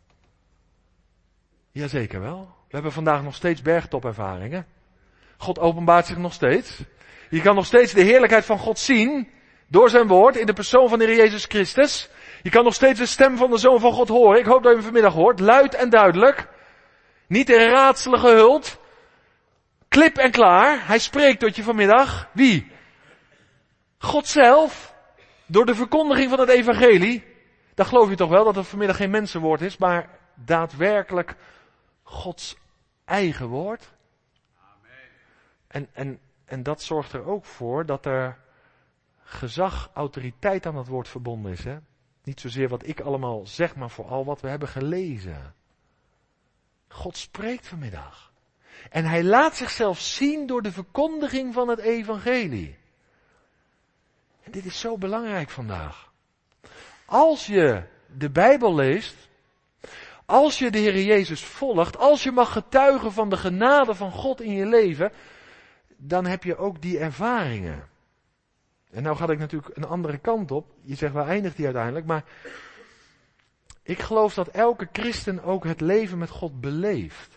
Jazeker wel. We hebben vandaag nog steeds bergtopervaringen. God openbaart zich nog steeds. Je kan nog steeds de heerlijkheid van God zien door zijn woord in de persoon van de Heer Jezus Christus. Je kan nog steeds de stem van de Zoon van God horen. Ik hoop dat je hem vanmiddag hoort. Luid en duidelijk. Niet in raadselen gehuld. Klip en klaar. Hij spreekt tot je vanmiddag. Wie? God zelf. Door de verkondiging van het evangelie. Dan geloof je toch wel dat het vanmiddag geen mensenwoord is, maar daadwerkelijk Gods eigen woord. Amen. En, en, en dat zorgt er ook voor dat er gezag, autoriteit aan het woord verbonden is. Hè? Niet zozeer wat ik allemaal zeg, maar vooral wat we hebben gelezen. God spreekt vanmiddag. En hij laat zichzelf zien door de verkondiging van het evangelie. En dit is zo belangrijk vandaag. Als je de Bijbel leest, als je de Heer Jezus volgt, als je mag getuigen van de genade van God in je leven, dan heb je ook die ervaringen. En nou ga ik natuurlijk een andere kant op. Je zegt, waar eindigt die uiteindelijk? Maar ik geloof dat elke christen ook het leven met God beleeft.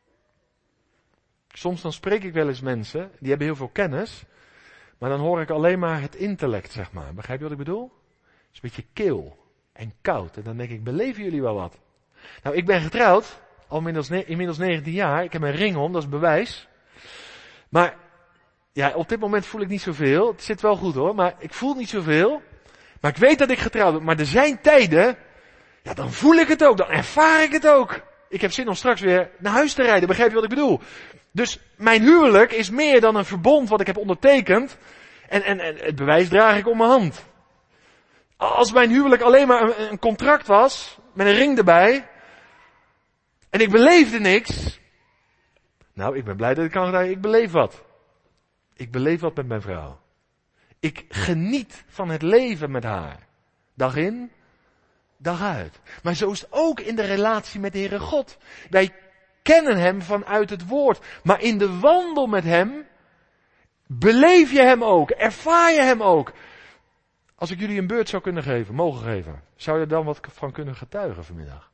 Soms dan spreek ik wel eens mensen, die hebben heel veel kennis, maar dan hoor ik alleen maar het intellect, zeg maar. Begrijp je wat ik bedoel? Het is een beetje kil en koud. En dan denk ik, beleven jullie wel wat? Nou, ik ben getrouwd, al inmiddels, inmiddels negentien jaar. Ik heb een ring om, dat is bewijs. Maar Ja, op dit moment voel ik niet zoveel. Het zit wel goed hoor, maar ik voel niet zoveel. Maar ik weet dat ik getrouwd ben. Maar er zijn tijden, ja, dan voel ik het ook, dan ervaar ik het ook. Ik heb zin om straks weer naar huis te rijden, begrijp je wat ik bedoel? Dus mijn huwelijk is meer dan een verbond wat ik heb ondertekend. En, en, en het bewijs draag ik om mijn hand. Als mijn huwelijk alleen maar een, een contract was, met een ring erbij, en ik beleefde niks. Nou, ik ben blij dat ik kan zeggen, ik beleef wat. Ik beleef wat met mijn vrouw. Ik geniet van het leven met haar. Dag in, dag uit. Maar zo is het ook in de relatie met de Heere God. Wij kennen Hem vanuit het woord. Maar in de wandel met Hem, beleef je Hem ook. Ervaar je Hem ook. Als ik jullie een beurt zou kunnen geven, mogen geven, zou je er dan wat van kunnen getuigen vanmiddag?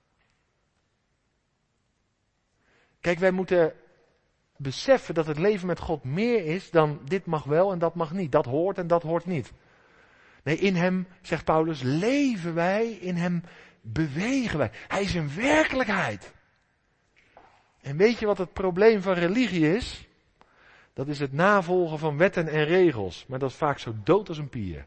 Kijk, wij moeten beseffen dat het leven met God meer is dan dit mag wel en dat mag niet. Dat hoort en dat hoort niet. Nee, in Hem, zegt Paulus, leven wij, in Hem bewegen wij. Hij is een werkelijkheid. En weet je wat het probleem van religie is? Dat is het navolgen van wetten en regels. Maar dat is vaak zo dood als een pier.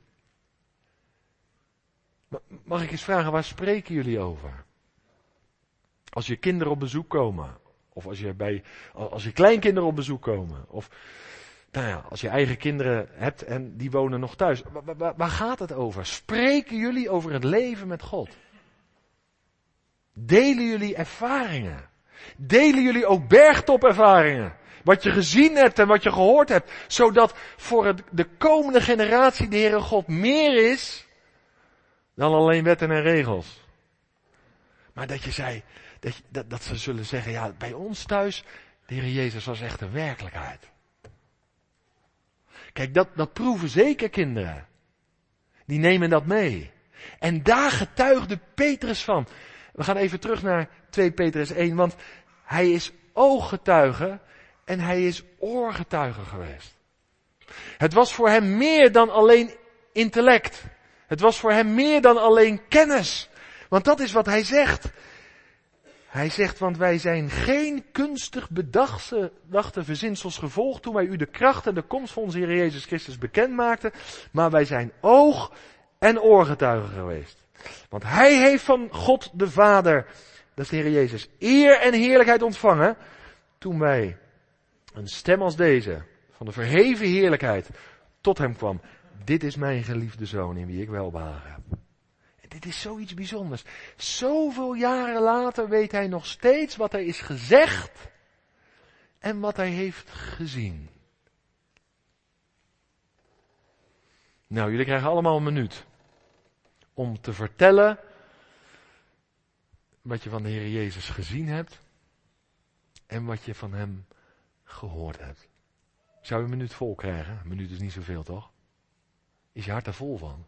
Mag ik eens vragen, waar spreken jullie over? Als je kinderen op bezoek komen. Of als je bij, als je kleinkinderen op bezoek komen. Of, nou ja, als je eigen kinderen hebt en die wonen nog thuis. Waar, waar, waar gaat het over? Spreken jullie over het leven met God? Delen jullie ervaringen? Delen jullie ook bergtopervaringen? Wat je gezien hebt en wat je gehoord hebt. Zodat voor het, de komende generatie de Heere God meer is dan alleen wetten en regels. Maar dat je zei, dat, je, dat, dat ze zullen zeggen, ja, bij ons thuis, de Heer Jezus was echt een werkelijkheid. Kijk, dat, dat proeven zeker kinderen. Die nemen dat mee. En daar getuigde Petrus van. We gaan even terug naar twee Petrus één, want hij is ooggetuige en hij is oorgetuige geweest. Het was voor hem meer dan alleen intellect. Het was voor hem meer dan alleen kennis. Want dat is wat hij zegt. Hij zegt, want wij zijn geen kunstig bedachte verzinsels gevolgd toen wij u de kracht en de komst van onze Heer Jezus Christus bekend maakten. Maar wij zijn oog- en oorgetuigen geweest. Want hij heeft van God de Vader, dat is de Heer Jezus, eer en heerlijkheid ontvangen. Toen wij een stem als deze, van de verheven heerlijkheid, tot hem kwam. Dit is mijn geliefde zoon in wie ik welbehagen heb. En dit is zoiets bijzonders. Zoveel jaren later weet hij nog steeds wat er is gezegd en wat hij heeft gezien. Nou, jullie krijgen allemaal een minuut om te vertellen wat je van de Heer Jezus gezien hebt en wat je van hem gehoord hebt. Zou je een minuut vol krijgen? Een minuut is niet zoveel, toch? Is je hart er vol van?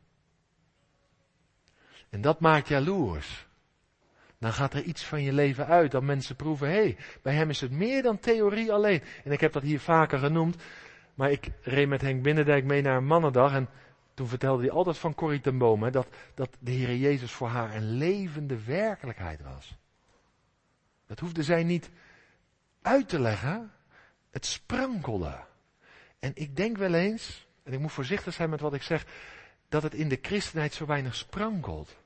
En dat maakt jaloers. Dan gaat er iets van je leven uit, dat mensen proeven, hé, hey, bij hem is het meer dan theorie alleen. En ik heb dat hier vaker genoemd, maar ik reed met Henk Binnendijk mee naar een mannendag en toen vertelde hij altijd van Corrie ten Boom, hè, dat, dat de Heer Jezus voor haar een levende werkelijkheid was. Dat hoefde zij niet uit te leggen, het sprankelde. En ik denk wel eens, en ik moet voorzichtig zijn met wat ik zeg, dat het in de christenheid zo weinig sprankelt.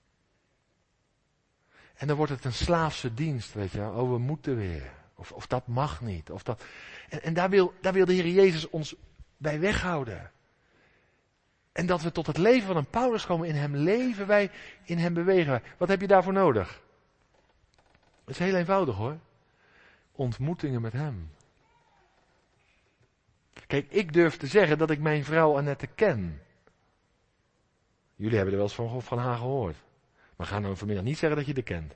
En dan wordt het een slaafse dienst, weet je. Oh, we moeten weer. Of, of dat mag niet. Of dat... En, en daar, wil, daar wil de Heer Jezus ons bij weghouden. En dat we tot het leven van een Paulus komen. In hem leven wij, in hem bewegen wij. Wat heb je daarvoor nodig? Het is heel eenvoudig hoor. Ontmoetingen met hem. Kijk, ik durf te zeggen dat ik mijn vrouw Annette ken. Jullie hebben er wel eens van, van haar gehoord. Maar ga nou vanmiddag niet zeggen dat je haar kent.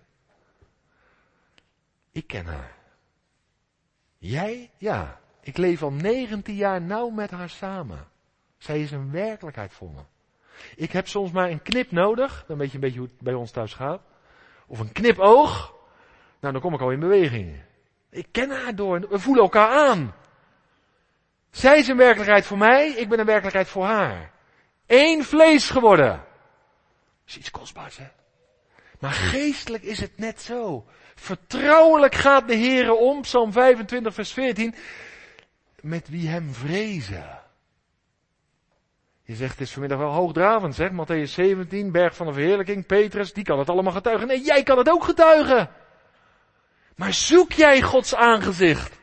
Ik ken haar. Jij? Ja. Ik leef al negentien jaar nauw met haar samen. Zij is een werkelijkheid voor me. Ik heb soms maar een knip nodig. Dan weet je een beetje hoe het bij ons thuis gaat. Of een knipoog. Nou, dan kom ik al in beweging. Ik ken haar door. We voelen elkaar aan. Zij is een werkelijkheid voor mij. Ik ben een werkelijkheid voor haar. Eén vlees geworden. Dat is iets kostbaars, hè? Maar geestelijk is het net zo. Vertrouwelijk gaat de Heere om, Psalm vijfentwintig vers veertien. met wie hem vrezen. Je zegt, het is vanmiddag wel hoogdravend, zeg. Mattheüs zeventien, berg van de verheerlijking, Petrus, die kan het allemaal getuigen. Nee, jij kan het ook getuigen. Maar zoek jij Gods aangezicht.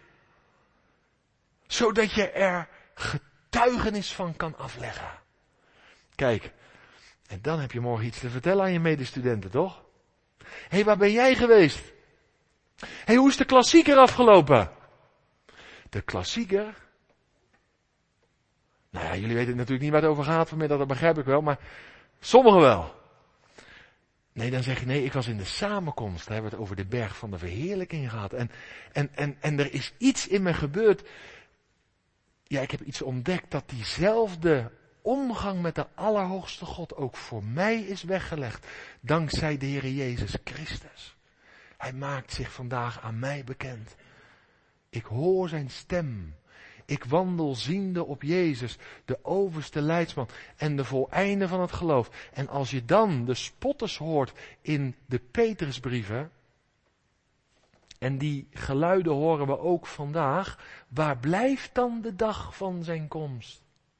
Zodat je er getuigenis van kan afleggen. Kijk, en dan heb je morgen iets te vertellen aan je medestudenten, toch? Hé, hey, waar ben jij geweest? Hé, hey, hoe is de klassieker afgelopen? De klassieker? Nou ja, jullie weten natuurlijk niet waar het over gaat vanmiddag, dat begrijp ik wel, maar sommigen wel. Nee, dan zeg je, nee, ik was in de samenkomst, daar hebben we het over de berg van de verheerlijking gehad. En, en, en, en er is iets in me gebeurd. Ja, ik heb iets ontdekt dat diezelfde omgang met de Allerhoogste God ook voor mij is weggelegd. Dankzij de Heer Jezus Christus. Hij maakt zich vandaag aan mij bekend. Ik hoor zijn stem. Ik wandel ziende op Jezus, de overste leidsman en de voleinde van het geloof. En als je dan de spotters hoort in de Petrusbrieven, en die geluiden horen we ook vandaag, waar blijft dan de dag van zijn komst?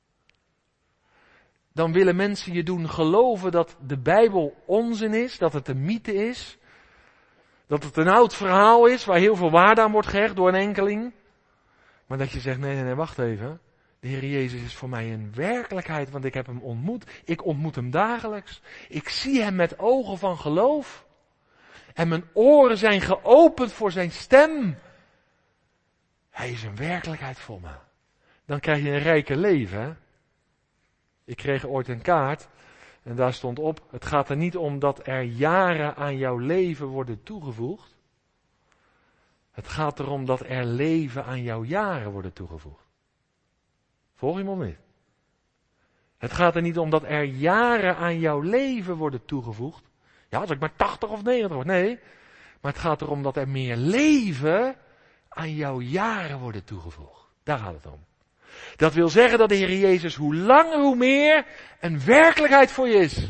Dan willen mensen je doen geloven dat de Bijbel onzin is, dat het een mythe is, dat het een oud verhaal is waar heel veel waarde aan wordt gehecht door een enkeling. Maar dat je zegt, nee, nee, nee, wacht even. De Heer Jezus is voor mij een werkelijkheid, want ik heb hem ontmoet. Ik ontmoet hem dagelijks. Ik zie hem met ogen van geloof. En mijn oren zijn geopend voor zijn stem. Hij is een werkelijkheid voor me. Dan krijg je een rijke leven. Hè? Ik kreeg ooit een kaart. En daar stond op, het gaat er niet om dat er jaren aan jouw leven worden toegevoegd. Het gaat erom dat er leven aan jouw jaren worden toegevoegd. Volg je me niet? Het gaat er niet om dat er jaren aan jouw leven worden toegevoegd. Ja, als ik maar tachtig of negentig word. Nee. Maar het gaat erom dat er meer leven aan jouw jaren worden toegevoegd. Daar gaat het om. Dat wil zeggen dat de Heer Jezus hoe langer hoe meer een werkelijkheid voor je is.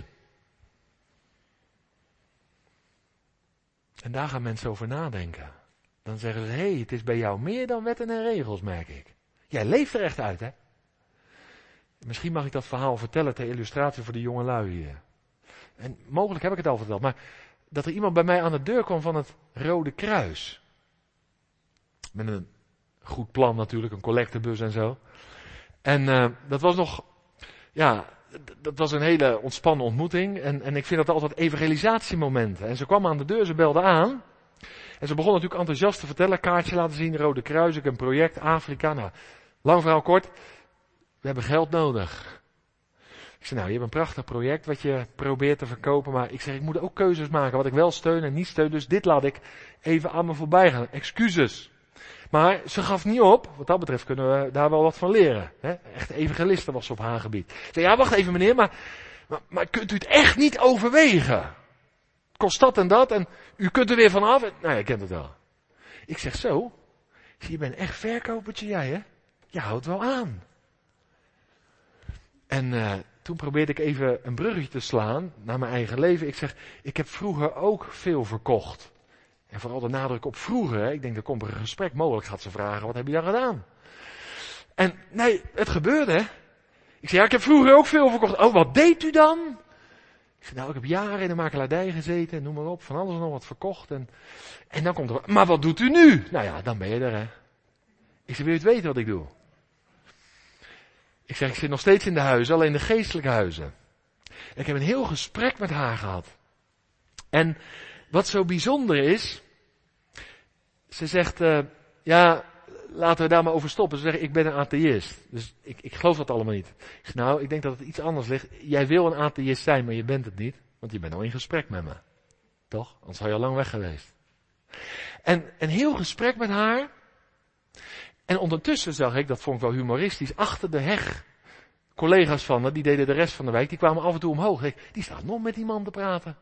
En daar gaan mensen over nadenken. Dan zeggen ze, hé, hey, het is bij jou meer dan wetten en regels, merk ik. Jij leeft er echt uit, hè? Misschien mag ik dat verhaal vertellen ter illustratie voor de jonge lui hier. En mogelijk heb ik het al verteld, maar dat er iemand bij mij aan de deur kwam van het Rode Kruis. Met een goed plan natuurlijk, een collectebus en zo. En uh, dat was nog, ja, dat was een hele ontspannen ontmoeting. En, en ik vind dat altijd evangelisatiemomenten. En ze kwam aan de deur, ze belde aan. En ze begon natuurlijk enthousiast te vertellen, kaartje laten zien, Rode Kruis, ik heb een project, Afrika. Nou, lang verhaal kort, we hebben geld nodig. Ik zei, nou, je hebt een prachtig project wat je probeert te verkopen, maar ik zeg, ik moet ook keuzes maken, wat ik wel steun en niet steun, dus dit laat ik even aan me voorbij gaan. Excuses. Maar ze gaf niet op, wat dat betreft kunnen we daar wel wat van leren. Hè? Echt evangeliste was ze op haar gebied. Ik zei, ja, wacht even meneer, maar, maar, maar kunt u het echt niet overwegen? Kost dat en dat en u kunt er weer vanaf. En, nou, je kent het wel. Ik zeg zo, je bent echt verkopertje jij, hè? Je houdt wel aan. En uh, toen probeerde ik even een bruggetje te slaan naar mijn eigen leven. Ik zeg, ik heb vroeger ook veel verkocht. En vooral de nadruk op vroeger. Hè? Ik denk, er komt er een gesprek. Mogelijk gaat ze vragen, wat heb je daar gedaan? En nee, het gebeurde. Hè? Ik zei, ja, ik heb vroeger ook veel verkocht. Oh, wat deed u dan? Ik zei, nou, ik heb jaren in de makelaardij gezeten. Noem maar op, van alles en nog wat verkocht. En, en dan komt er, maar wat doet u nu? Nou ja, dan ben je er, hè. Ik zei, wil je het weten wat ik doe? Ik zeg, ik zit nog steeds in de huizen, alleen de geestelijke huizen. En ik heb een heel gesprek met haar gehad. En wat zo bijzonder is, ze zegt, uh, ja, laten we daar maar over stoppen. Ze zegt, ik ben een atheïst. Dus ik, ik geloof dat allemaal niet. Ik zeg, nou, ik denk dat het iets anders ligt. Jij wil een atheïst zijn, maar je bent het niet. Want je bent al in gesprek met me. Toch? Anders had je al lang weg geweest. En een heel gesprek met haar. En ondertussen zag ik, dat vond ik wel humoristisch, achter de heg. Collega's van haar, die deden de rest van de wijk, die kwamen af en toe omhoog. Ik, die staat nog met die man te praten.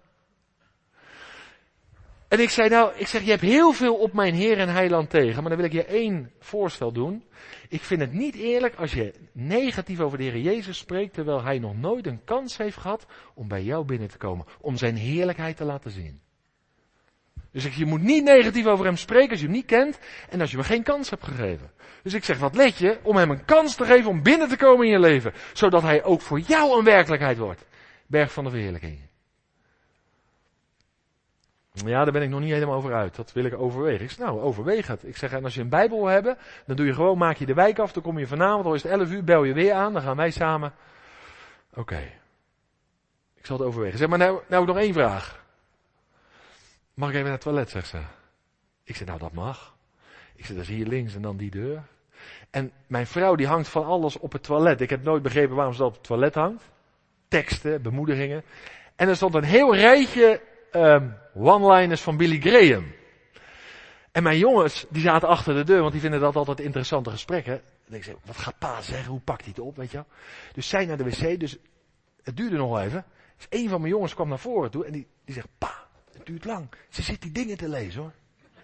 En ik zei, nou, ik zeg, je hebt heel veel op mijn Heer en Heiland tegen, maar dan wil ik je één voorstel doen. Ik vind het niet eerlijk als je negatief over de Heer Jezus spreekt, terwijl hij nog nooit een kans heeft gehad om bij jou binnen te komen, om zijn heerlijkheid te laten zien. Dus ik, je moet niet negatief over hem spreken als je hem niet kent en als je hem geen kans hebt gegeven. Dus ik zeg, wat let je om hem een kans te geven om binnen te komen in je leven. Zodat hij ook voor jou een werkelijkheid wordt. Berg van de verheerlijking. Ja, daar ben ik nog niet helemaal over uit. Dat wil ik overwegen. Ik zeg, nou, overweeg het. Ik zeg, en als je een Bijbel wil hebben, dan doe je gewoon, maak je de wijk af, dan kom je vanavond, al is het elf uur, bel je weer aan, dan gaan wij samen. Oké. Okay. Ik zal het overwegen. Zeg maar, nou, nou nog één vraag. Mag ik even naar het toilet, zegt ze. Ik zeg, nou dat mag. Ik zeg, dat is hier links en dan die deur. En mijn vrouw die hangt van alles op het toilet. Ik heb nooit begrepen waarom ze dat op het toilet hangt. Teksten, bemoedigingen. En er stond een heel rijtje um, one-liners van Billy Graham. En mijn jongens, die zaten achter de deur, want die vinden dat altijd interessante gesprekken. En ik zei, wat gaat pa zeggen? Hoe pakt hij het op, weet je wel? Dus zij naar de wc, dus het duurde nog wel even. Dus een van mijn jongens kwam naar voren toe en die, die zegt, pa, het duurt lang. Ze zit die dingen te lezen, hoor.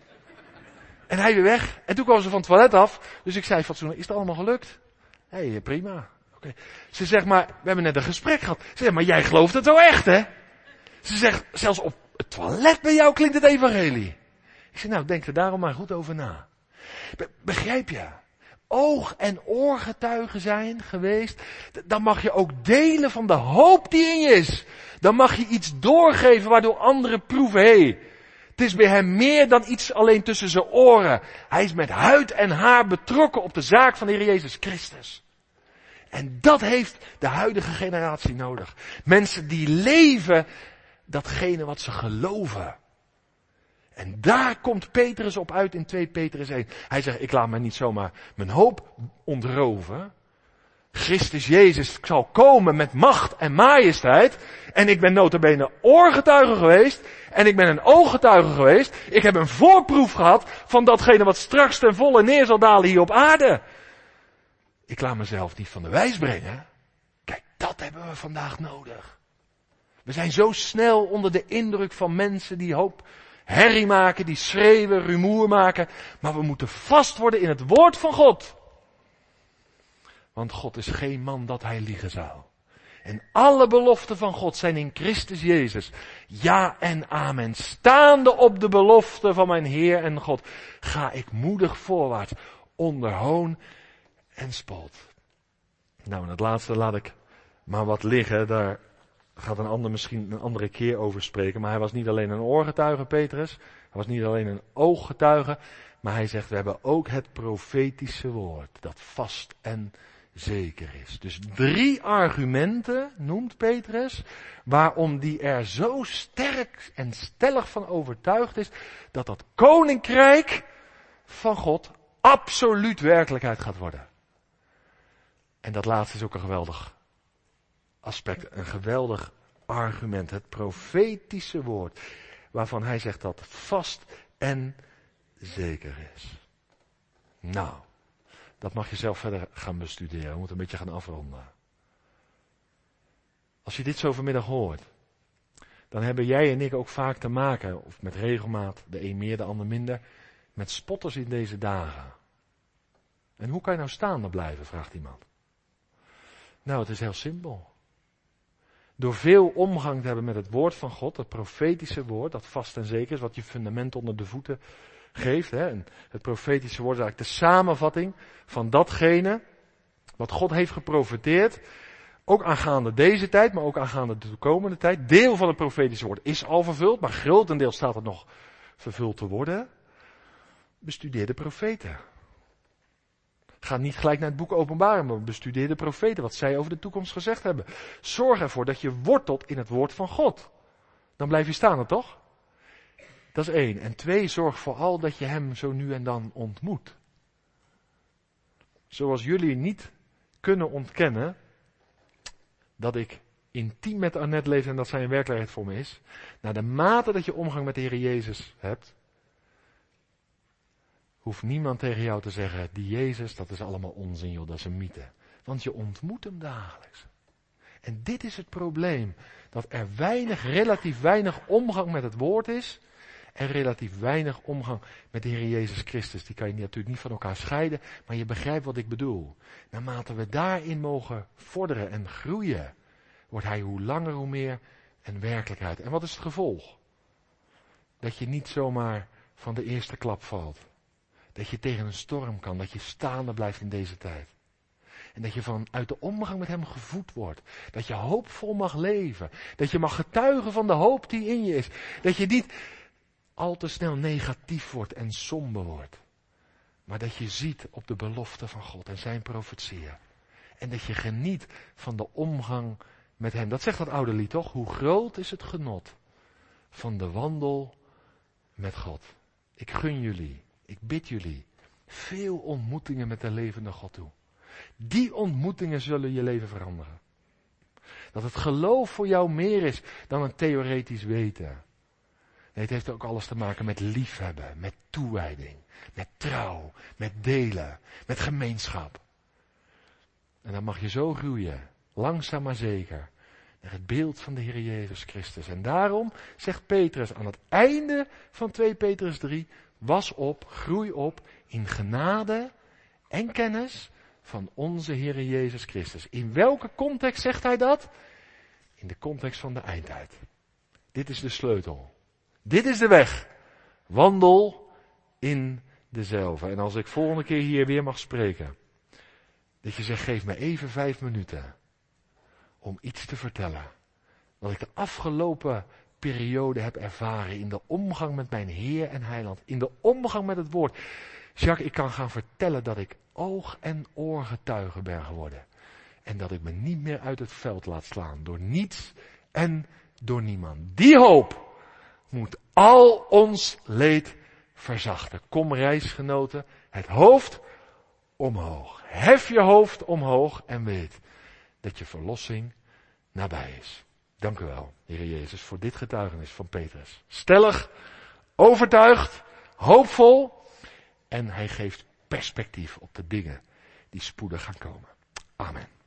En hij weer weg. En toen kwam ze van het toilet af. Dus ik zei fatsoenlijk, is het allemaal gelukt? Hé, hey, prima. Okay. Ze zegt, maar we hebben net een gesprek gehad. Ze zegt, maar jij gelooft het wel echt, hè? Ze zegt, zelfs op het toilet bij jou klinkt het evangelie. Ik zeg, nou, denk er daarom maar goed over na. Be- begrijp je? Oog- en oorgetuigen zijn geweest. Dan mag je ook delen van de hoop die in je is. Dan mag je iets doorgeven waardoor anderen proeven, hé, hey, het is bij hem meer dan iets alleen tussen zijn oren. Hij is met huid en haar betrokken op de zaak van de Heer Jezus Christus. En dat heeft de huidige generatie nodig. Mensen die leven datgene wat ze geloven. En daar komt Petrus op uit in twee Petrus één. Hij zegt, ik laat me niet zomaar mijn hoop ontroven. Christus Jezus zal komen met macht en majesteit. En ik ben nota bene oorgetuige geweest. En ik ben een ooggetuige geweest. Ik heb een voorproef gehad van datgene wat straks ten volle neer zal dalen hier op aarde. Ik laat mezelf niet van de wijs brengen. Kijk, dat hebben we vandaag nodig. We zijn zo snel onder de indruk van mensen die hoop herrie maken, die schreeuwen, rumoer maken. Maar we moeten vast worden in het woord van God. Want God is geen man dat hij liegen zou. En alle beloften van God zijn in Christus Jezus. Ja en amen. Staande op de belofte van mijn Heer en God ga ik moedig voorwaarts onder hoon en spot. Nou, en het laatste laat ik maar wat liggen. Daar gaat een ander misschien een andere keer over spreken. Maar hij was niet alleen een oorgetuige, Petrus. Hij was niet alleen een ooggetuige. Maar hij zegt, we hebben ook het profetische woord. Dat vast en zeker is. Dus drie argumenten noemt Petrus. Waarom die er zo sterk en stellig van overtuigd is. Dat dat koninkrijk van God absoluut werkelijkheid gaat worden. En dat laatste is ook een geweldig aspect, een geweldig argument. Het profetische woord, waarvan hij zegt dat vast en zeker is. Nou, dat mag je zelf verder gaan bestuderen. We moeten een beetje gaan afronden. Als je dit zo vanmiddag hoort, dan hebben jij en ik ook vaak te maken, of met regelmaat, de een meer, de ander minder, met spotters in deze dagen. En hoe kan je nou staande blijven, vraagt iemand. Nou, het is heel simpel. Door veel omgang te hebben met het woord van God, het profetische woord, dat vast en zeker is, wat je fundament onder de voeten geeft. Hè. En het profetische woord is eigenlijk de samenvatting van datgene wat God heeft geprofeteerd. Ook aangaande deze tijd, maar ook aangaande de toekomende tijd. Deel van het profetische woord is al vervuld, maar grotendeels staat het nog vervuld te worden. Bestudeer de profeten. Ga niet gelijk naar het boek Openbaring, maar bestudeer de profeten, wat zij over de toekomst gezegd hebben. Zorg ervoor dat je wortelt in het woord van God. Dan blijf je staan, toch? Dat is één. En twee, zorg vooral dat je hem zo nu en dan ontmoet. Zoals jullie niet kunnen ontkennen dat ik intiem met Annette leef en dat zij een werkelijkheid voor me is. Naar de mate dat je omgang met de Heer Jezus hebt, hoeft niemand tegen jou te zeggen, die Jezus, dat is allemaal onzin joh, dat is een mythe. Want je ontmoet hem dagelijks. En dit is het probleem, dat er weinig, relatief weinig omgang met het woord is, en relatief weinig omgang met de Heer Jezus Christus. Die kan je natuurlijk niet van elkaar scheiden, maar je begrijpt wat ik bedoel. Naarmate we daarin mogen vorderen en groeien, wordt hij hoe langer hoe meer een werkelijkheid. En wat is het gevolg? dat je niet zomaar van de eerste klap valt. Dat je tegen een storm kan, dat je staande blijft in deze tijd. En dat je vanuit de omgang met hem gevoed wordt. Dat je hoopvol mag leven. Dat je mag getuigen van de hoop die in je is. Dat je niet al te snel negatief wordt en somber wordt. Maar dat je ziet op de belofte van God en zijn profetieën. En dat je geniet van de omgang met hem. Dat zegt dat oude lied toch? Hoe groot is het genot van de wandel met God. Ik gun jullie, ik bid jullie, veel ontmoetingen met de levende God toe. Die ontmoetingen zullen je leven veranderen. Dat het geloof voor jou meer is dan een theoretisch weten. Nee, het heeft ook alles te maken met liefhebben, met toewijding, met trouw, met delen, met gemeenschap. En dan mag je zo groeien, langzaam maar zeker, naar het beeld van de Heer Jezus Christus. En daarom zegt Petrus aan het einde van twee Petrus drie, was op, groei op in genade en kennis van onze Heer Jezus Christus. In welke context zegt hij dat? In de context van de eindtijd. Dit is de sleutel. Dit is de weg. Wandel in dezelfde. En als ik volgende keer hier weer mag spreken, dat je zegt, geef me even vijf minuten om iets te vertellen. Wat ik de afgelopen periode heb ervaren in de omgang met mijn Heer en Heiland. In de omgang met het woord. Jacques, ik kan gaan vertellen dat ik oog- en oorgetuige ben geworden. En dat ik me niet meer uit het veld laat slaan. Door niets en door niemand. Die hoop moet al ons leed verzachten. Kom reisgenoten, het hoofd omhoog. Hef je hoofd omhoog en weet dat je verlossing nabij is. Dank u wel, Heer Jezus, voor dit getuigenis van Petrus. Stellig, overtuigd, hoopvol en hij geeft perspectief op de dingen die spoedig gaan komen. Amen.